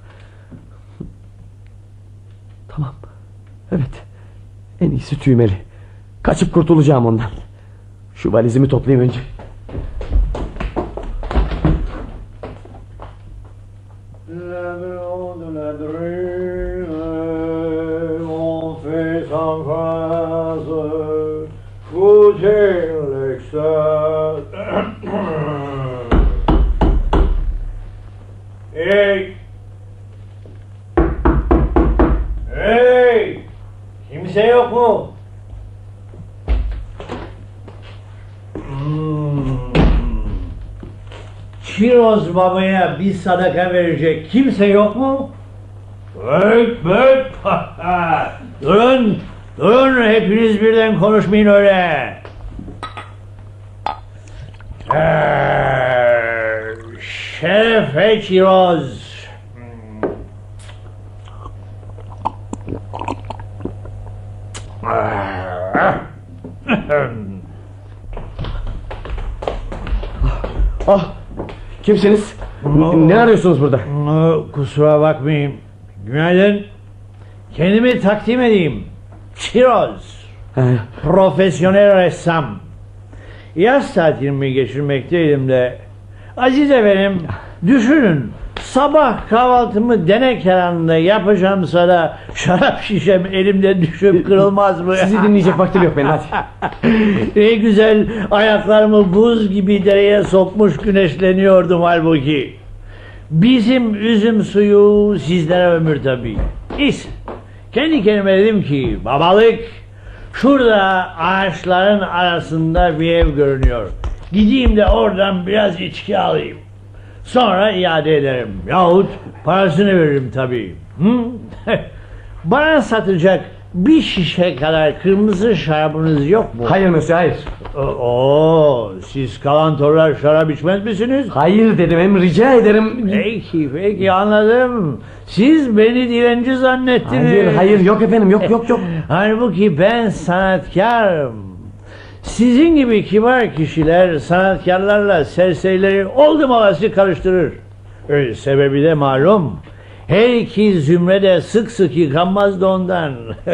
Tamam. Evet. En iyisi tüymeli. Kaçıp kurtulacağım ondan. Şu valizimi toplayayım önce. Hey! Hey! Kimse yok mu? Hmm. Çiroz babaya bir sadaka verecek kimse yok mu? Böp böp! Durun! Durun, hepiniz birden konuşmayın öyle! Ee, Şerefe Çiroz! Ah, kimsiniz? Ne arıyorsunuz burada? Kusura bakmayın. Günaydın. Kendimi takdim edeyim. Çiroz. Profesyonel ressam. Yaz tatilimi geçirmekteydim de. Azize benim, düşünün. Sabah kahvaltımı dene kenarında yapacağımsa da şarap şişem elimde düşüp kırılmaz mı? Sizi dinleyecek vaktim yok benim, hadi. Ne güzel ayaklarımı buz gibi dereye sokmuş güneşleniyordum halbuki. Bizim üzüm suyu sizlere ömür tabii. İşte kendi kendime dedim ki babalık, şurada ağaçların arasında bir ev görünüyor. Gideyim de oradan biraz içki alayım. Sonra iade ederim. Yahut parasını veririm tabii. Hı? Bana satacak bir şişe kadar kırmızı şarabınız yok mu? Hayır Mösyö, hayır. Oo, siz kalantorlar şarap içmez misiniz? Hayır dedim, hem rica ederim. Peki peki, anladım. Siz beni dilenci zannettiniz. Hayır hayır, yok efendim, yok yok yok. Halbuki ben sanatkarım. Sizin gibi kibar kişiler sanatkarlarla serserileri oldum olası karıştırır. Öyle sebebi de malum. Her iki zümre de sık sık yıkanmaz da ondan.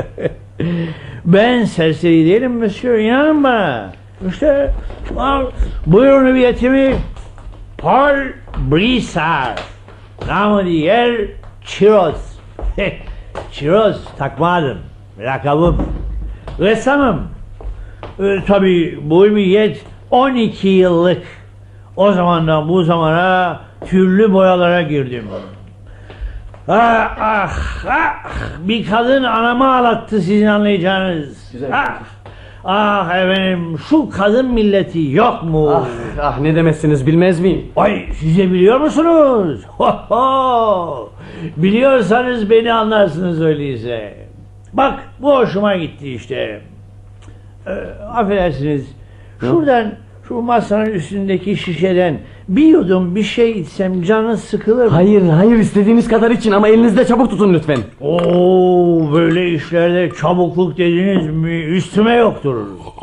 Ben serseri değilim Monsieur, inanın bana. İşte al, buyurun hüviyetimi. Paul Brisard, namı diğer Çiroz. Çiroz takma adım, lakabım. Ressamım. Ee, tabii bu hüviyet on iki yıllık. O zamandan bu zamana türlü boyalara girdim. Ah, ah, ah, bir kadın anamı ağlattı, sizin anlayacağınız. Güzel. Ah, ah efendim, şu kadın milleti yok mu? Ah, ah, ne demezsiniz, bilmez miyim? Ay, siz de biliyor musunuz? Ho, ho. Biliyorsanız beni anlarsınız öyleyse. Bak, bu hoşuma gitti işte. Ee, affedersiniz, şuradan, şu masanın üstündeki şişeden bir yudum bir şey içsem canınız sıkılır mı? Hayır hayır, istediğiniz kadar için ama elinizde çabuk tutun lütfen. Oo, böyle işlerde çabukluk dediniz mi üstüme yoktur.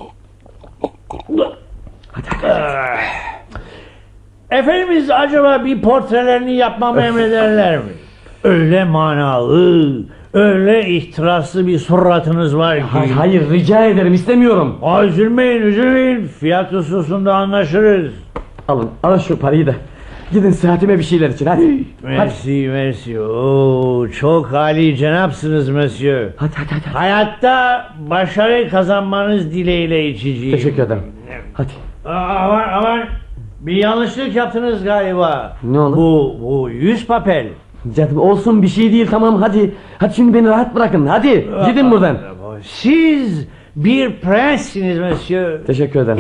Efendimiz acaba bir portrelerini yapmamı emrederler mi? Öyle manalı, öyle ihtiraslı bir suratınız var ki. Hayır, hayır, rica ederim, istemiyorum. Aa, üzülmeyin üzülmeyin, fiyat hususunda anlaşırız. Alın, alın şu parayı da gidin saatime bir şeyler için, hadi. Merci merci. Oo, çok âli cenapsınız Monsieur. Hadi hadi hadi. hadi. Hayatta başarı kazanmanız dileğiyle içeceğim. Teşekkür ederim. Hadi. Aa, aman aman, bir yanlışlık yaptınız galiba. Ne oldu? Bu, bu yüz papel. Canım olsun, bir şey değil, tamam, hadi. Hadi şimdi beni rahat bırakın, hadi gidin buradan. Siz bir prenssiniz Monsieur. Teşekkür ederim.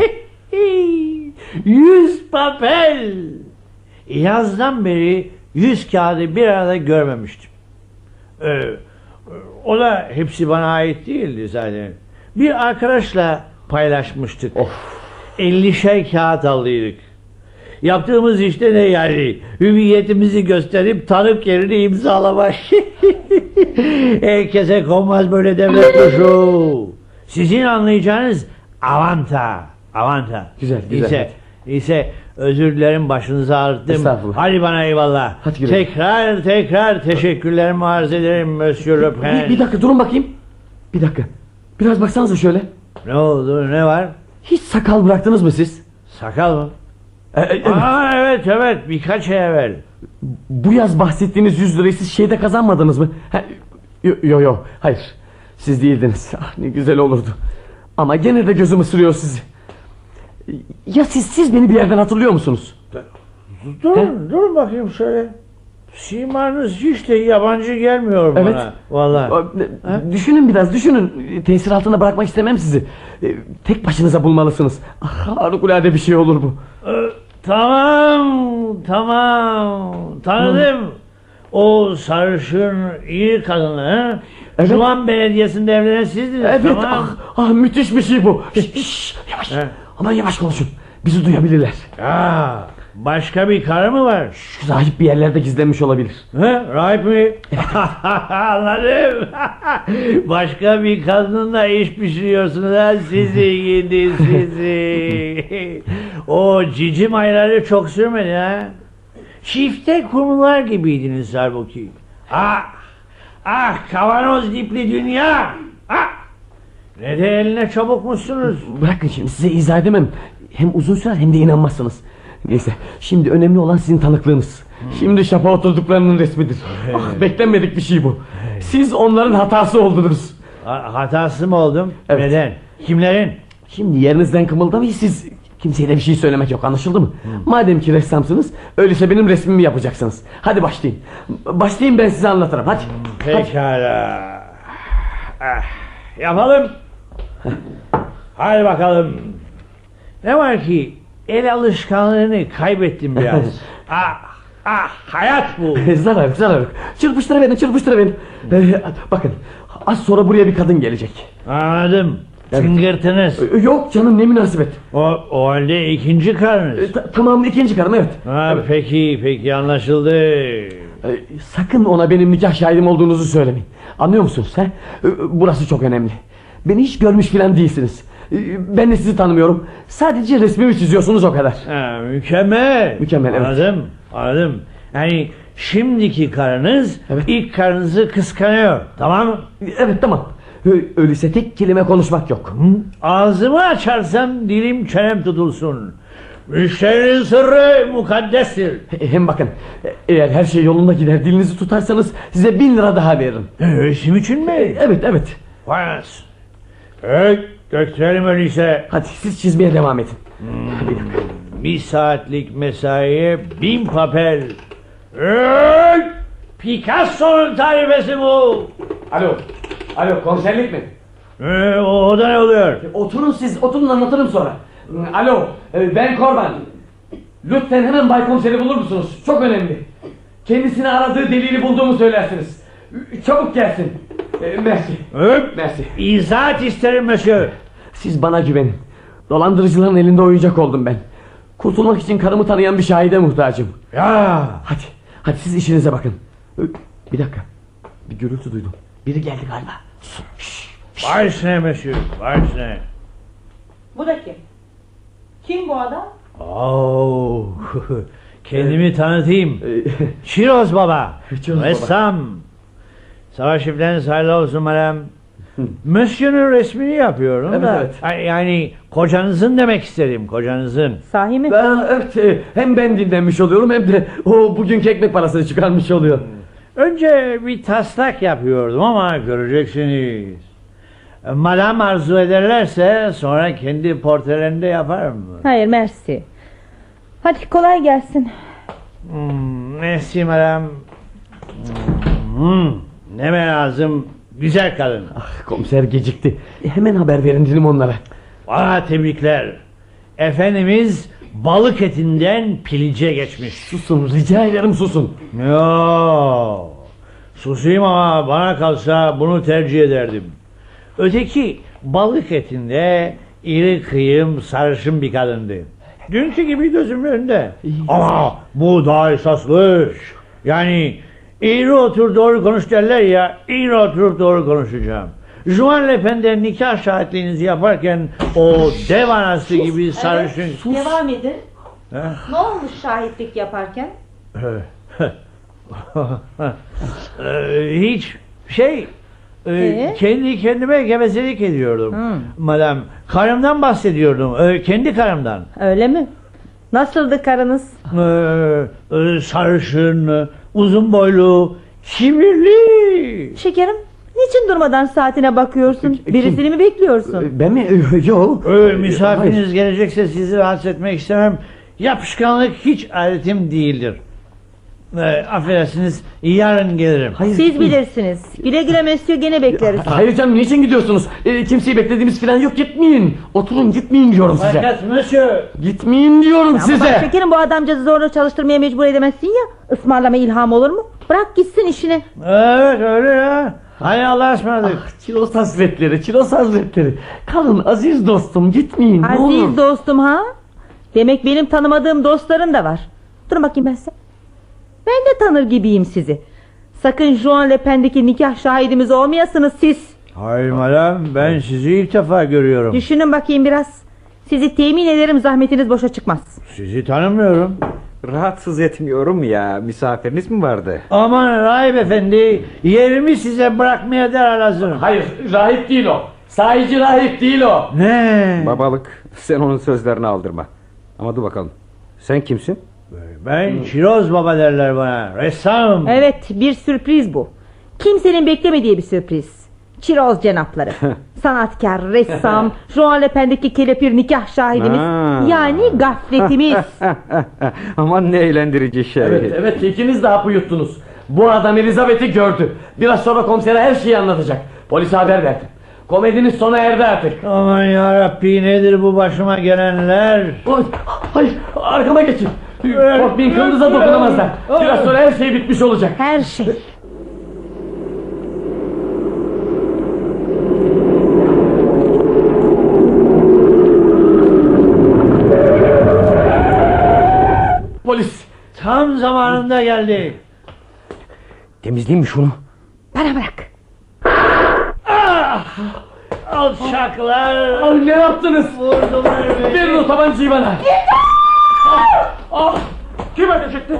Yüz papel. Yazdan beri yüz kağıdı bir arada görmemiştim. Ee, o da hepsi bana ait değildi zaten. Bir arkadaşla paylaşmıştık. Of. ellişer kağıt aldıydık. Yaptığımız işte ne yani? Hüviyetimizi gösterip tanık yerini imzalamak. Herkese konmaz böyle devlet kuşu. Sizin anlayacağınız avanta. Avanta. Güzel, güzel. İse, ise özür dilerim, başınızı ağrıttım. Estağfurullah. Hadi bana eyvallah. Hadi güle. Tekrar tekrar teşekkürlerimi arz ederim Monsieur Le Pen. Bir, bir dakika durun bakayım. Bir dakika. Biraz baksanıza şöyle. Ne oldu, ne var? Hiç sakal bıraktınız mı siz? Sakal mı? E, e, evet. Aa, evet evet birkaç ay evvel. Bu yaz bahsettiğiniz yüz lirayı siz şeyde kazanmadınız mı? Ha, yo yo yo hayır. Siz değildiniz. Ah, ne güzel olurdu. Ama gene de gözüm ısırıyor sizi. Ya siz siz beni bir yerden hatırlıyor musunuz? Durun, durun bakayım şöyle. Simanız hiç de yabancı gelmiyor bana. Evet. Vallahi. Düşünün biraz, düşünün. Tesir altında bırakmak istemem sizi. Tek başınıza bulmalısınız. Ah, harikulade bir şey olur bu. Ee, tamam, tamam. Tanıdım. O sarışın iyi kadını. Ha? Evet. Şuan Belediyesi'nde evlenen sizdiniz. Evet, Tamam. ah, ah, müthiş bir şey bu. Şş, şş, yavaş. He. Aman yavaş konuşun. Bizi duyabilirler. Aa, başka bir karı mı var? Şu rahip bir yerlerde gizlenmiş olabilir. He, rahip mi? Anladım. Başka bir kadınla iş pişiriyorsunuz ha, sizi gidi sizi. O cicim ayları çok sürmedi ha. Çifte kumrular gibiydiniz halbuki. Ah, ah kavanoz dipli dünya. Ah, ne de eline çabukmuşsunuz. Bırakın şimdi, size izah edemem. Hem uzun sürer hem de inanmazsınız. Neyse, şimdi önemli olan sizin tanıklığınız. Şimdi şapa oturduklarının resmidir. Ah, beklenmedik bir şey bu. Siz onların hatası oldunuz. Ha- hatası mı oldum? Evet. Neden? Kimlerin? Şimdi yerinizden kımıldamayın, siz kimseye de bir şey söylemek yok, anlaşıldı mı? Madem ki ressamsınız, öyleyse benim resmimi yapacaksınız. Hadi başlayın. Başlayın, ben size anlatırım, hadi. Hadi. Pekala. Ah, yapalım. Hadi bakalım. Ne var ki el alışkanlığını kaybettim biraz. ah, ah, hayat bu. Zarar yok, zarar yok. Çırpıştırıverin, çırpıştırıverin. Ee, bakın, az sonra buraya bir kadın gelecek. Anladım. Evet. Tıngırtınız. Ee, Yok canım, ne münasebet. O, o halde ikinci karınız. Ee, ta- Tamam, ikinci karım, evet. Ha, Evet. peki, peki anlaşıldı. Ee, Sakın ona benim nikah şahidim olduğunuzu söylemeyin. Anlıyor musunuz? He? Ee, Burası çok önemli. Beni hiç görmüş filan değilsiniz. Ee, Ben de sizi tanımıyorum. Sadece resmimi çiziyorsunuz, o kadar. Ha, mükemmel. Mükemmel, evet. Anladım, anladım. Yani şimdiki karınız Evet. ilk karınızı kıskanıyor. Tamam mı? Evet, tamam. Ee, Öyleyse tek kelime konuşmak yok. Ağzımı açarsam dilim çenem tutulsun. Müşterinin sırrı mukaddestir. Hem bakın, eğer her şey yolunda gider, dilinizi tutarsanız size bin lira daha veririm. Resim için mi? Evet, evet. Vay anasını. Evet, götürelim öyleyse. Hadi siz çizmeye devam edin. Bir dakika. Bir saatlik mesaiye bin papel. Evet, Picasso'nun tarifesi bu. Alo, alo, konserlik mi? Ee, o, o da ne oluyor? Oturun siz, oturun, anlatırım sonra. Alo, ben Korban. Lütfen hemen Bay Komiser'i bulur musunuz? Çok önemli. Kendisini aradığı delili bulduğumu söylersiniz. Çabuk gelsin. E, Mersi. Evet, Mersi. İzahat isterim monsieur. Siz bana güvenin. Dolandırıcıların elinde oyuncak oldum ben. Kurtulmak için karımı tanıyan bir şahide muhtacım. Ya. Hadi, hadi siz işinize bakın. Bir dakika. Bir gürültü duydum. Biri geldi galiba. Şşş. Baş ne monsieur, baş ne? Bu da kim? Kim bu adam? Oo, kendimi tanıtayım. E, Şiroz Baba, Şiroz Baba. ressam. Savaş şifreniz hayırlı olsun madem. Monsieur'ün resmini yapıyorum Evet, da. evet. Ay- Yani kocanızın demek istedim, kocanızın. Sahi mi? Ben, evet, e, hem ben dinlenmiş oluyorum hem de o bugünkü ekmek parasını çıkarmış oluyor. Önce bir taslak yapıyordum ama göreceksiniz. Madam arzu ederlerse sonra kendi portrelerinde yaparım. Hayır, mersi. Hadi kolay gelsin. Hmm, merci madam. Hmm, ne lazım? Güzel kadın. Ah, komiser gecikti. E, hemen haber verin dedim onlara. Bana tebrikler. Efendimiz balık etinden pilice geçmiş. Susun, rica ederim, susun. Yo, susayım ama bana kalsa bunu tercih ederdim. Öteki balık etinde iri kıyım sarışın bir kadındı. Dünkü gibi gözümün önünde. Ama bu daha esaslı. Yani eğri otur doğru konuş derler ya, eğri oturup doğru konuşacağım. Juan Le Pen'de nikah şahitliğinizi yaparken o dev anası gibi sarışın... Devam edin. Heh. Ne olmuş şahitlik yaparken? Ee, Hiç şey Ee, Ee? Kendi kendime gevezelik ediyordum. Hmm. Madem, karımdan bahsediyordum. Ee, kendi karımdan. Öyle mi? Nasıldı karınız? Ee, e, sarışın, uzun boylu, kibirli. Şekerim, niçin durmadan saatine bakıyorsun? Birisini mi bekliyorsun? Ben mi? Yok. Ee, misafiriniz gelecekse sizi rahatsız etmek istemem. Yapışkanlık hiç adetim değildir. Ee, affedersiniz, yarın gelirim. Siz bilirsiniz. Güle güle Monsieur, gene bekleriz. Hayır canım, niçin gidiyorsunuz? Ee, kimseyi beklediğimiz falan yok, gitmeyin. Oturun, gitmeyin diyorum size. Fakat monsieur, Gitmeyin diyorum Ama size. bak şekerim, bu adamcağızı zorla çalıştırmaya mecbur edemezsin ya. Ismarlama ilham olur mu? Bırak gitsin işine. evet öyle ya. Hadi Allah'a ısmarladık. Ah, Çiros Hazretleri, Çiros Hazretleri. Kalın aziz dostum, gitmeyin ne olur. Aziz dostum ha? Demek benim tanımadığım dostların da var. Dur bakayım ben sen. Ben de tanır gibiyim sizi. Sakın Juan Le Pen'deki nikah şahidimiz olmayasınız siz. Hayır madem, ben sizi ilk defa görüyorum. Düşünün bakayım biraz. Sizi temin ederim, zahmetiniz boşa çıkmaz. Sizi tanımıyorum. Rahatsız etmiyorum ya. Misafiriniz mi vardı? Aman rahip efendi, yerimi size bırakmaya derhal hazırım. Hayır, rahip değil o. Sahici rahip değil o. Ne? Babalık, sen onun sözlerini aldırma. Ama dur bakalım. Sen kimsin? Ben Çiroz Baba derler bana. Ressam. Evet, bir sürpriz bu. Kimsenin beklemediği bir sürpriz. Çiroz cenapları. Sanatkar, ressam, Juan Le Pen'deki kelepir nikah şahidimiz. Ha. Yani gafletimiz. Aman ne eğlendirici şey. Evet, evet, ikiniz de hapı yuttunuz. Bu adam Elizabeth'i gördü. Biraz sonra komisere her şeyi anlatacak. Polise haber verdim. Komediniz sona erdi artık. Aman yarabbi, nedir bu başıma gelenler? Oy, hayır, arkama geçin. Korkmayın, kılınıza dokunamazlar. Biraz sonra her şey bitmiş olacak. Her şey. Polis. Tam zamanında geldi. Temizleyeyim mi şunu? Bana bırak. Ah! Alçaklar. Ay, ne yaptınız? Vurdular beni. Verin o tabancayı bana. Ah, kim ateş etti?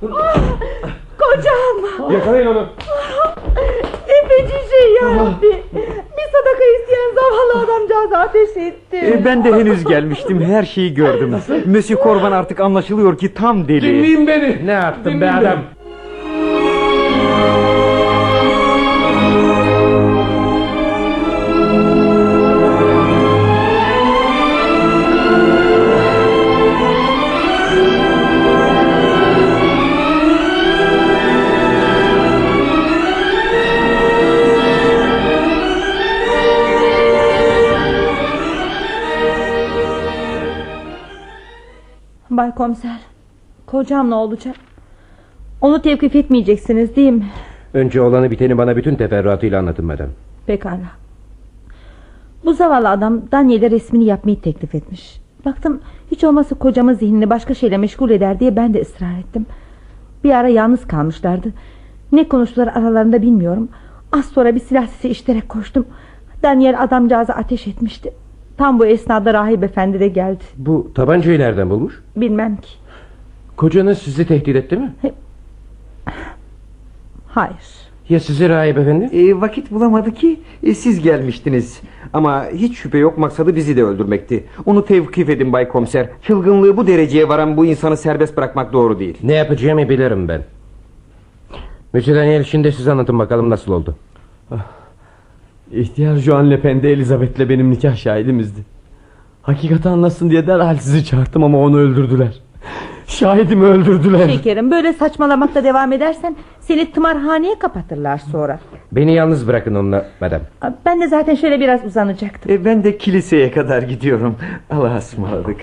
Kocam. Yakalayın onu. Efeci şey yarabbi. Bir sadaka isteyen zavallı adamcağız ateş etti. E, ben de henüz gelmiştim. Her şeyi gördüm. Monsieur Corban artık anlaşılıyor ki tam deli. Dinleyin beni. Ne yaptın be Dinleyin adam? beni. Bay komiser, kocam ne olacak? Onu tevkif etmeyeceksiniz değil mi? Önce olanı biteni bana bütün teferruatıyla anlatın madem. Pekala. Bu zavallı adam Daniel'e resmini yapmayı teklif etmiş. Baktım hiç olmazsa kocamın zihnini başka şeyle meşgul eder diye ben de ısrar ettim. Bir ara yalnız kalmışlardı. Ne konuştular aralarında bilmiyorum. Az sonra bir silah sesi işiterek koştum. Daniel adamcağıza ateş etmişti. Tam bu esnada rahip efendi de geldi. Bu tabancayı nereden bulmuş? Bilmem ki. Kocanız sizi tehdit etti mi? Hayır. Ya sizi rahip efendi? E, vakit bulamadı ki e, siz gelmiştiniz. Ama hiç şüphe yok, maksadı bizi de öldürmekti. Onu tevkif edin Bay Komiser. Çılgınlığı bu dereceye varan bu insanı serbest bırakmak doğru değil. Ne yapacağımı bilirim ben. Monsieur Daniel, şimdi siz anlatın bakalım nasıl oldu. İhtiyar Juan Le Pen'de Elizabeth'le benim nikah şahidimizdi. Hakikati anlatsın diye derhal sizi çağırttım ama onu öldürdüler. Şahidimi öldürdüler. Şekerim, böyle saçmalamakla devam edersen seni tımarhaneye kapatırlar sonra. Beni yalnız bırakın onunla madem. Ben de zaten şöyle biraz uzanacaktım. E, ben de kiliseye kadar gidiyorum. Allah'a ısmarladık.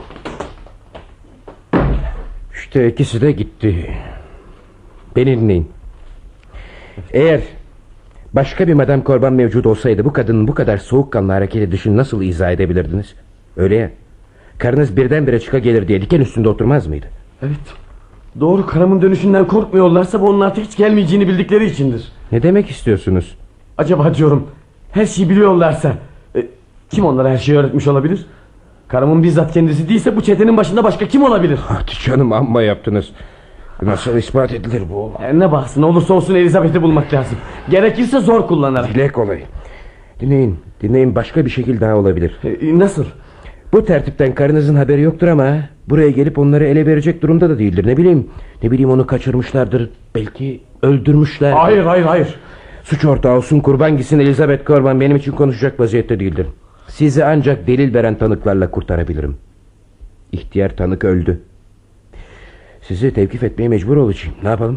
İşte ikisi de gitti. Beni dinleyin. Eğer başka bir Madame Corban mevcut olsaydı bu kadının bu kadar soğukkanlı hareket edişini nasıl izah edebilirdiniz? Öyle ya. Karınız birdenbire çıka gelir diye diken üstünde oturmaz mıydı? Evet. Doğru, karımın dönüşünden korkmuyorlarsa bu onun artık hiç gelmeyeceğini bildikleri içindir. Ne demek istiyorsunuz? Acaba diyorum, her şeyi biliyorlarsa e, kim onlara her şeyi öğretmiş olabilir? Karımın bizzat kendisi değilse bu çetenin başında başka kim olabilir? Hadi canım, amma yaptınız. Nasıl ispat edilir bu? E, ne bahsine olursa olsun Elizabeth'i bulmak lazım. Gerekirse zor kullanarak. Dile kolay. Dinleyin, dinleyin, başka bir şekil daha olabilir. E, nasıl? Bu tertipten karınızın haberi yoktur ama buraya gelip onları ele verecek durumda da değildir. Ne bileyim, ne bileyim onu kaçırmışlardır. Belki öldürmüşler. Hayır hayır hayır. Suç ortağı olsun, kurban gitsin, Elizabeth Corban benim için konuşacak vaziyette değildir. Sizi ancak delil veren tanıklarla kurtarabilirim. İhtiyar tanık öldü. Sizi tevkif etmeye mecbur olacağım. Ne yapalım?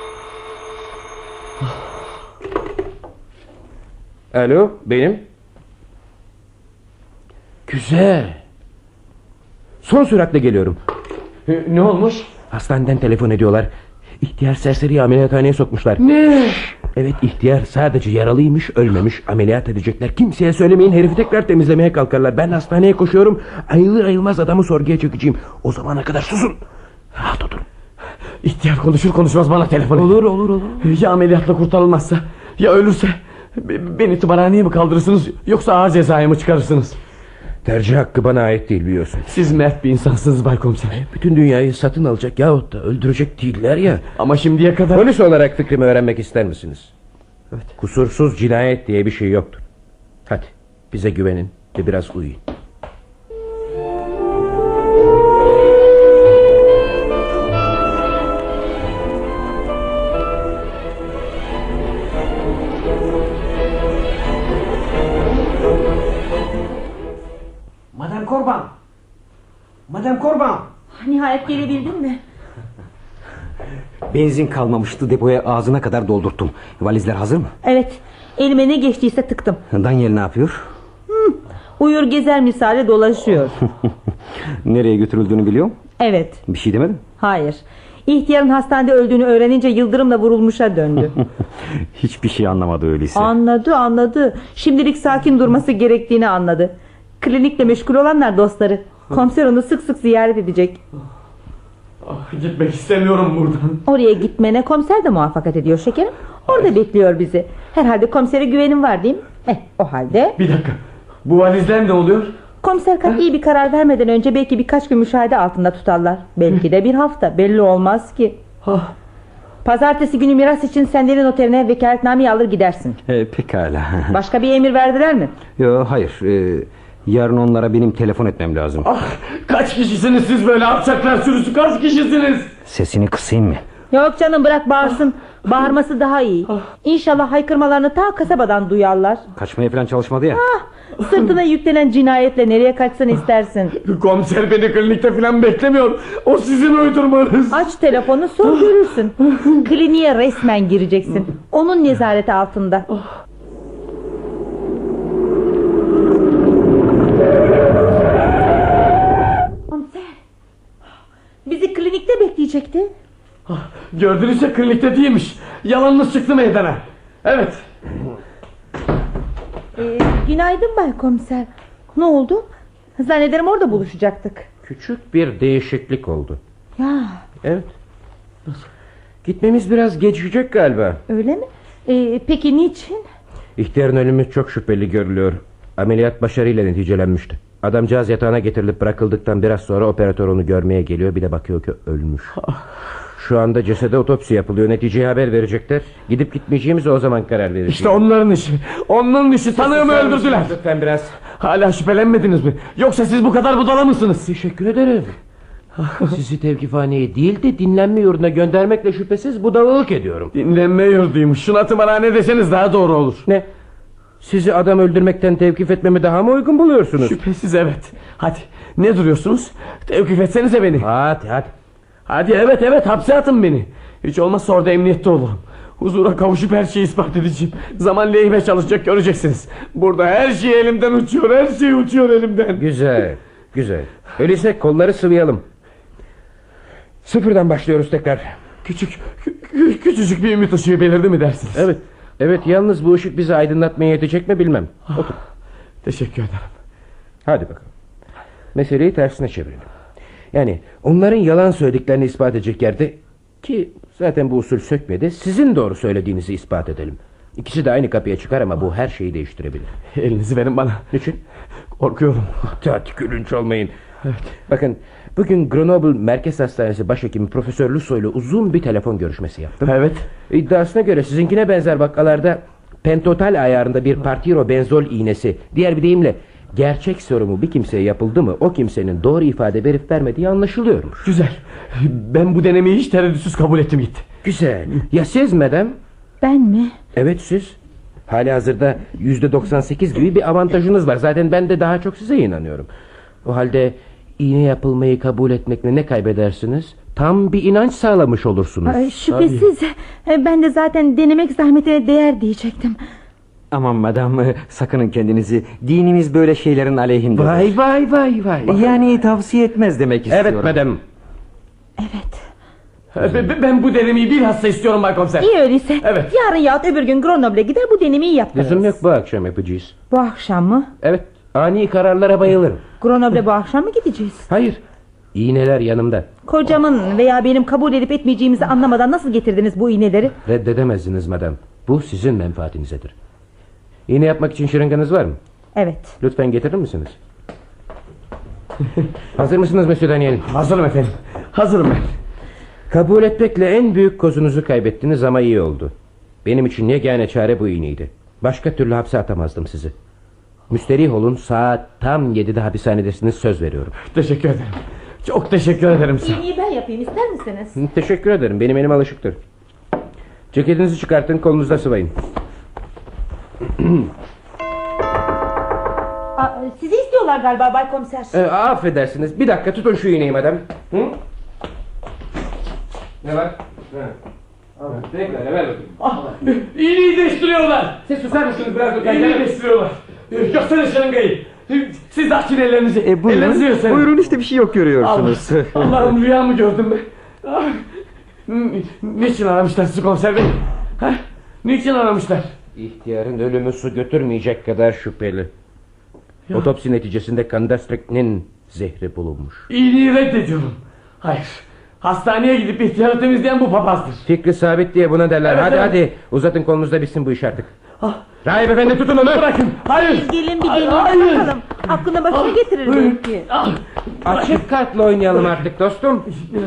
Alo, benim. Güzel. Son süratle geliyorum. E, ne olmuş? Hastaneden telefon ediyorlar. İhtiyar serseriyi ameliyathaneye sokmuşlar. Ne? Evet, ihtiyar sadece yaralıymış, ölmemiş. Ameliyat edecekler. Kimseye söylemeyin, herifi tekrar temizlemeye kalkarlar. Ben hastaneye koşuyorum. Ayılır ayılmaz adamı sorguya çekeceğim. O zamana kadar susun. Rahat oturun. İhtiyar konuşur konuşmaz bana telefon et. Olur olur olur. Ya ameliyatla kurtarılmazsa? Ya ölürse? Be- Beni tımarhaneye mi kaldırırsınız yoksa ağır cezaya mı çıkarırsınız? Tercih hakkı bana ait değil, biliyorsun. Siz mert bir insansınız Bay Komiser. Bütün dünyayı satın alacak yahut da öldürecek değiller ya. Ama şimdiye kadar... Polis olarak fikrimi öğrenmek ister misiniz? Evet. Kusursuz cinayet diye bir şey yoktur. Hadi bize güvenin ve biraz uyuyun. Madame Corban. Madame Corban. Nihayet gelebildin mi? Benzin kalmamıştı, depoya ağzına kadar doldurttum. Valizler hazır mı? Evet, elime ne geçtiyse tıktım. Daniel ne yapıyor? Hı, uyur gezer misali dolaşıyor. Nereye götürüldüğünü biliyor mu? Evet. Bir şey demedin? Hayır. İhtiyarın hastanede öldüğünü öğrenince yıldırımla vurulmuşa döndü. Hiçbir şey anlamadı öyleyse. Anladı anladı. Şimdilik sakin durması gerektiğini anladı. Klinikle meşgul olanlar dostları. Komiser onu sık sık ziyaret edecek. Ah, gitmek istemiyorum buradan. Oraya gitmene komiser de muvaffakat ediyor şekerim. Orada Hayır. bekliyor bizi. Herhalde komisere güvenin var değil mi? Eh, o halde. Bir dakika. Bu valizler ne oluyor? Komiser kat iyi bir karar vermeden önce belki birkaç gün müşahede altında tutarlar. Belki de bir hafta, belli olmaz ki. Pazartesi günü miras için Sendel'in oteline vekaletnameyi alır gidersin. E, pekala. Başka bir emir verdiler mi? Yok, hayır. E, yarın onlara benim telefon etmem lazım. Ah, kaç kişisiniz siz böyle alçaklar sürüsü, kaç kişisiniz? Sesini kısayım mı? Yok canım, bırak bağırsın. Bağırması daha iyi. İnşallah haykırmalarını ta kasabadan duyarlar. Kaçmaya falan çalışmadı ya. Ah, sırtına yüklenen cinayetle nereye kaçsın istersin? Komiser beni klinikte falan beklemiyor. O sizin uydurmanız. Aç telefonu, sor görürsün. Kliniğe resmen gireceksin. Onun nezareti altında. Komiser, bizi klinikte bekleyecekti. Gördünüz ya, klinikte değilmiş. Yalanınız çıktı meydana. Evet. Ee, günaydın Bay Komiser. Ne oldu? Zannederim orada buluşacaktık. Küçük bir değişiklik oldu. Ya. Evet. Nasıl? Gitmemiz biraz gecikecek galiba. Öyle mi? Ee, peki niçin? İhtiyarın ölümü çok şüpheli görülüyor. Ameliyat başarıyla neticelenmişti. Adamcağız yatağına getirilip bırakıldıktan biraz sonra operatör onu görmeye geliyor. Bir de bakıyor ki ölmüş. Şu anda cesede otopsi yapılıyor. Neticeyi haber verecekler. Gidip gitmeyeceğimize o zaman karar vereceğiz. İşte onların işi. Onların işi. Tanığımı öldürdüler. Lütfen biraz. Hala şüphelenmediniz mi? Yoksa siz bu kadar budala mısınız? Teşekkür ederim. Sizi tevkifhaneye değil de dinlenme yurduna göndermekle şüphesiz budalalık ediyorum. Dinlenme yurduymuş. Şuna tımarhane deseniz daha doğru olur. Ne? Sizi adam öldürmekten tevkif etmemi daha mı uygun buluyorsunuz? Şüphesiz evet. Hadi ne duruyorsunuz? Tevkif etsenize beni. Hadi hadi. Hadi evet evet, hapse atın beni. Hiç olmazsa orada emniyette olurum. Huzura kavuşup her şeyi ispat edeceğim. Zaman lehime çalışacak, göreceksiniz. Burada her şey elimden uçuyor. Her şey uçuyor elimden. Güzel güzel. Öyleyse kolları sıvayalım. Sıfırdan başlıyoruz tekrar. Küçük kü- küçücük bir ümit ışığı belirdi mi dersiniz? Evet. Evet, yalnız bu ışık bizi aydınlatmaya yetecek mi bilmem. Otur. Teşekkür ederim. Hadi bakalım. Meseleyi tersine çevirelim. Yani onların yalan söylediklerini ispat edecek yerde, ki zaten bu usul sökmedi, sizin doğru söylediğinizi ispat edelim. İkisi de aynı kapıya çıkar ama bu her şeyi değiştirebilir. Elinizi verin bana. Niçin? Korkuyorum. Hadi gülünç olmayın. Evet. Bakın, bugün Grenoble Merkez Hastanesi Başhekimi Profesör Lusso ile uzun bir telefon görüşmesi yaptım. Evet. İddiasına göre sizinkine benzer vakalarda pentotal ayarında bir partiro benzol iğnesi, diğer bir deyimle gerçek serumu bir kimseye yapıldı mı o kimsenin doğru ifade verip vermediği anlaşılıyormuş. Güzel. Ben bu denemeyi hiç tereddütsüz kabul ettim gitti. Güzel. Ya siz madem? Ben mi? Evet, siz. Hali hazırda yüzde doksan sekiz gibi bir avantajınız var. Zaten ben de daha çok size inanıyorum. O halde iğne yapılmayı kabul etmekle ne kaybedersiniz? Tam bir inanç sağlamış olursunuz. Ay, şüphesiz. Tabii. Ben de zaten denemek zahmetine değer diyecektim. Aman madam, sakının kendinizi. Dinimiz böyle şeylerin aleyhinde. Vay vay vay vay. Yani tavsiye etmez demek istiyorum. Evet madem. Evet. Ben bu denemeyi bilhassa istiyorum Bay Komiser. İyi öyleyse. Evet. Yarın yahut öbür gün Grenoble'e gider bu denemeyi yaptırırız. Lüzum yok, bu akşam yapacağız. Bu akşam mı? Evet, ani kararlara bayılırım. Grenoble bu akşam mı gideceğiz? Hayır, iğneler yanımda. Kocamın veya benim kabul edip etmeyeceğimizi anlamadan nasıl getirdiniz bu iğneleri? Reddedemezdiniz madem. Bu sizin menfaatinizedir. İğne yapmak için şırınganız var mı? Evet. Lütfen getirir misiniz? Hazır mısınız Monsieur Daniel? Hazırım efendim. Hazırım ben. Kabul etmekle en büyük kozunuzu kaybettiniz ama iyi oldu. Benim için yegane çare bu iğneydi. Başka türlü hapse atamazdım sizi. Müsterih olun, saat tam yedide hapishanedesiniz, söz veriyorum. Teşekkür ederim. Çok teşekkür ederim size. İğneyi ben yapayım, ister misiniz? Hı, teşekkür ederim, benim elim alışıktır. Ceketinizi çıkartın, kolunuzda sıvayın. Aa, sizi istiyorlar galiba Bay Komiser. Ee, affedersiniz, bir dakika tutun şu iğneyi madem. Hı? Ne var? Bekle, ver bakayım. Ah, iğneyi değiştiriyorlar. Siz susar mısınız biraz lütfen? İğneyi değiştiriyorlar. Gösterin şırıngayı. Siz de açın ellerinizi. E, buyurun, Ellerinizi gösterin. buyurun işte bir şey yok görüyorsunuz. Allah, Allah'ım rüya mı gördüm ben? Ah, n- niçin aramışlar sizi komiser bey? Ha? Niçin aramışlar? İhtiyarın ölümü su götürmeyecek kadar şüpheli. Ya. Otopsi neticesinde kanda striknin zehri bulunmuş. İğneyi reddediyorum. Hayır. Hastaneye gidip ihtiyarı temizleyen bu papazdır. Fikri sabit diye buna derler. Evet, hadi evet. hadi uzatın, kolunuzda bitsin bu iş artık. Ah. Rahip efendi, tutun onu. Bırakın. Hayır. Biz gelin bir Hayır, deneyelim hayır. bakalım. Aklına başına Ah. getirir belki. Ah. Açık kartla oynayalım artık dostum.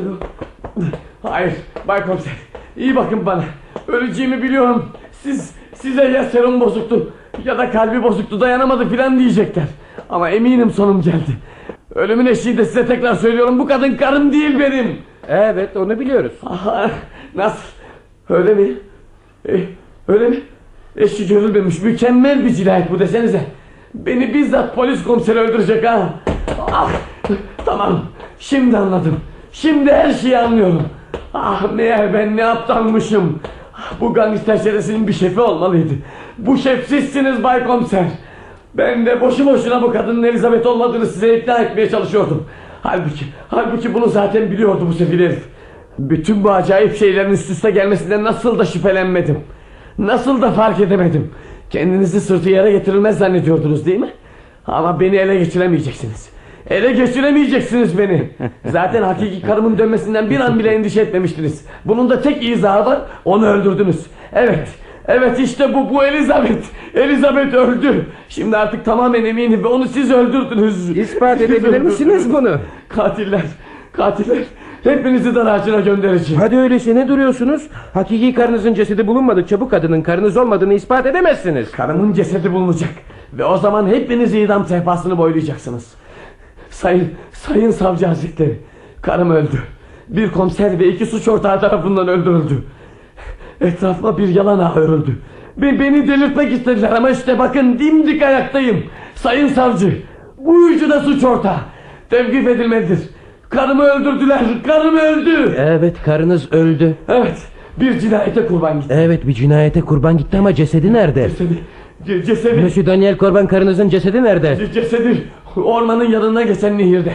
Hayır Bay Komiser, iyi bakın bana. Öleceğimi biliyorum. Siz size ya serum bozuktu ya da kalbi bozuktu, dayanamadı filan diyecekler. Ama eminim sonum geldi. Ölümün eşiğinde size tekrar söylüyorum, bu kadın karım değil benim. Evet, onu biliyoruz. Aha, nasıl? Öyle mi? E, öyle mi? Eşi görülmemiş mükemmel bir cinayet bu desenize. Beni bizzat polis komiseri öldürecek ha. Ah, tamam, şimdi anladım. Şimdi her şeyi anlıyorum. Ah, meğer ben ne aptalmışım. Ah, bu gangster çetesinin bir şefi olmalıydı. Bu şef sizsiniz Bay Komiser. Ben de boşu boşuna bu kadının Elizabeth olmadığını size ikna etmeye çalışıyordum. Halbuki, halbuki bunu zaten biliyordu bu sefil herif. Bütün bu acayip şeylerin üst üste gelmesinden nasıl da şüphelenmedim. Nasıl da fark edemedim. Kendinizi sırtı yere getirilmez zannediyordunuz değil mi? Ama beni ele geçiremeyeceksiniz. Ele geçiremeyeceksiniz beni. Zaten hakiki karımın dönmesinden bir an bile endişe etmemiştiniz. Bunun da tek izahı var, onu öldürdünüz. Evet, evet işte bu, bu Elizabeth. Elizabeth öldü. Şimdi artık tamamen eminim ve onu siz öldürdünüz. İspat Siz edebilir öldürdünüz. misiniz bunu? Katiller, katiller. Hepinizi dar ağacına göndereceğim. Hadi öyleyse ne duruyorsunuz? Hakiki karınızın cesedi bulunmadıkça bu kadının karınız olmadığını ispat edemezsiniz. Karımın cesedi bulunacak. Ve o zaman hepiniz idam sehpasını boylayacaksınız. Sayın, sayın savcı hazretleri, karım öldü. Bir komiser ve iki suç ortağı tarafından öldürüldü. Etrafıma bir yalan ağı örüldü. Be beni delirtmek istediler ama işte bakın dimdik ayaktayım. Sayın savcı, bu uyucu da suç ortağı. Tevkif edilmelidir. Karımı öldürdüler, karım öldü. Evet, karınız öldü. Evet, bir cinayete kurban gitti. Evet, bir cinayete kurban gitti ama cesedi nerede? Cesedi, ce cesedi. Monsieur Daniel Korban, karınızın cesedi nerede? Ce cesedi ormanın yanından geçen nehirde.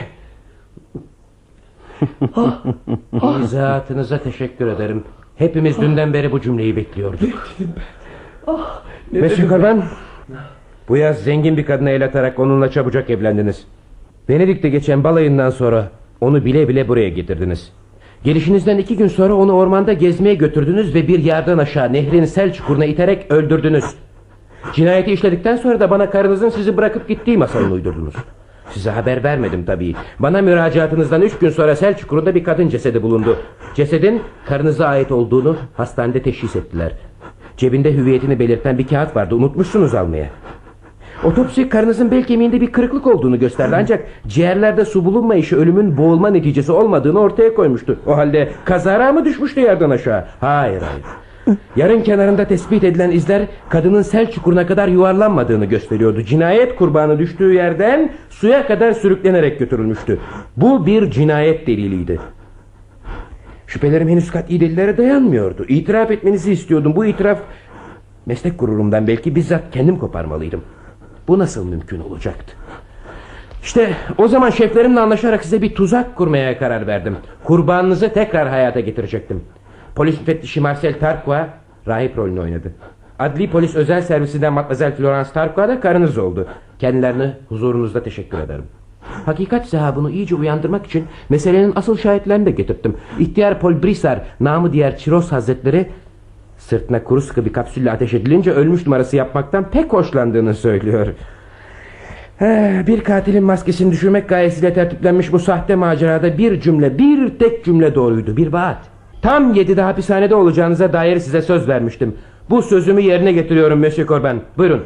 İzahatınıza teşekkür ederim. Hepimiz dünden beri bu cümleyi bekliyorduk. Ah, ne Monsieur dedim Korban, bu yaz zengin bir kadına el atarak onunla çabucak evlendiniz. Venedik'te geçen balayından sonra onu bile bile buraya getirdiniz. Gelişinizden iki gün sonra onu ormanda gezmeye götürdünüz ve bir yerden aşağı nehrin sel çukuruna iterek öldürdünüz. Cinayeti işledikten sonra da bana karınızın sizi bırakıp gittiği masalını uydurdunuz. Size haber vermedim tabii. Bana müracaatınızdan üç gün sonra Selçuklu'da bir kadın cesedi bulundu. Cesedin karınıza ait olduğunu hastanede teşhis ettiler. Cebinde hüviyetini belirten bir kağıt vardı, unutmuşsunuz almaya. Otopsi karınızın bel kemiğinde bir kırıklık olduğunu gösterdi, ancak ciğerlerde su bulunmayışı ölümün boğulma neticesi olmadığını ortaya koymuştu. O halde kazara mı düşmüştü yerden aşağı? Hayır hayır. Yarın kenarında tespit edilen izler kadının sel çukuruna kadar yuvarlanmadığını gösteriyordu. Cinayet kurbanı düştüğü yerden suya kadar sürüklenerek götürülmüştü. Bu bir cinayet deliliydi. Şüphelerim henüz kat'i delillere dayanmıyordu. İtiraf etmenizi istiyordum. Bu itiraf meslek gururumdan belki bizzat kendim koparmalıydım. Bu nasıl mümkün olacaktı? İşte o zaman şeflerimle anlaşarak size bir tuzak kurmaya karar verdim. Kurbanınızı tekrar hayata getirecektim. Polis müfettişi Marcel Tarquois rahip rolünü oynadı. Adli polis özel servisinden Matmazel Florence Tarquois da karınız oldu. Kendilerine huzurunuzda teşekkür ederim. Hakikat sahabını iyice uyandırmak için meselenin asıl şahitlerini de getirttim. İhtiyar Paul Brissard, namı diğer Çiros Hazretleri, sırtına kuru sıkı bir kapsülle ateş edilince ölmüş numarası yapmaktan pek hoşlandığını söylüyor. Bir katilin maskesini düşürmek gayesiyle tertiplenmiş bu sahte macerada bir cümle, bir tek cümle doğruydu. Bir vaat. Tam yedide hapishanede olacağınıza dair size söz vermiştim. Bu sözümü yerine getiriyorum Monsieur Corbin. Buyurun.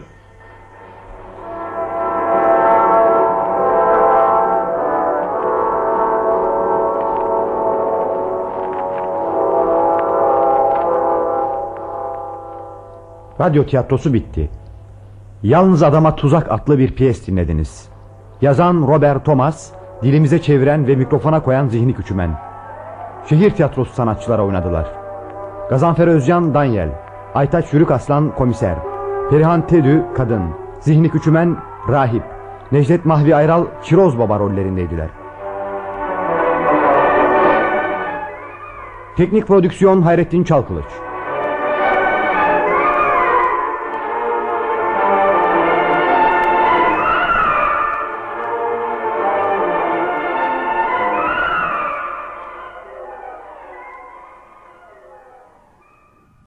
Radyo tiyatrosu bitti. Yalnız Adama Tuzak adlı bir piyes dinlediniz. Yazan Robert Thomas, dilimize çeviren ve mikrofona koyan Zihni Küçümen. Şehir tiyatrosu sanatçıları oynadılar. Gazanfer Özcan Danyel, Aytaç Yürük Aslan komiser, Perihan Tedü kadın, Zihni Küçümen rahip, Necdet Mahvi Ayral Çiroz Baba rollerindeydiler. Teknik prodüksiyon Hayrettin Çalkılıç.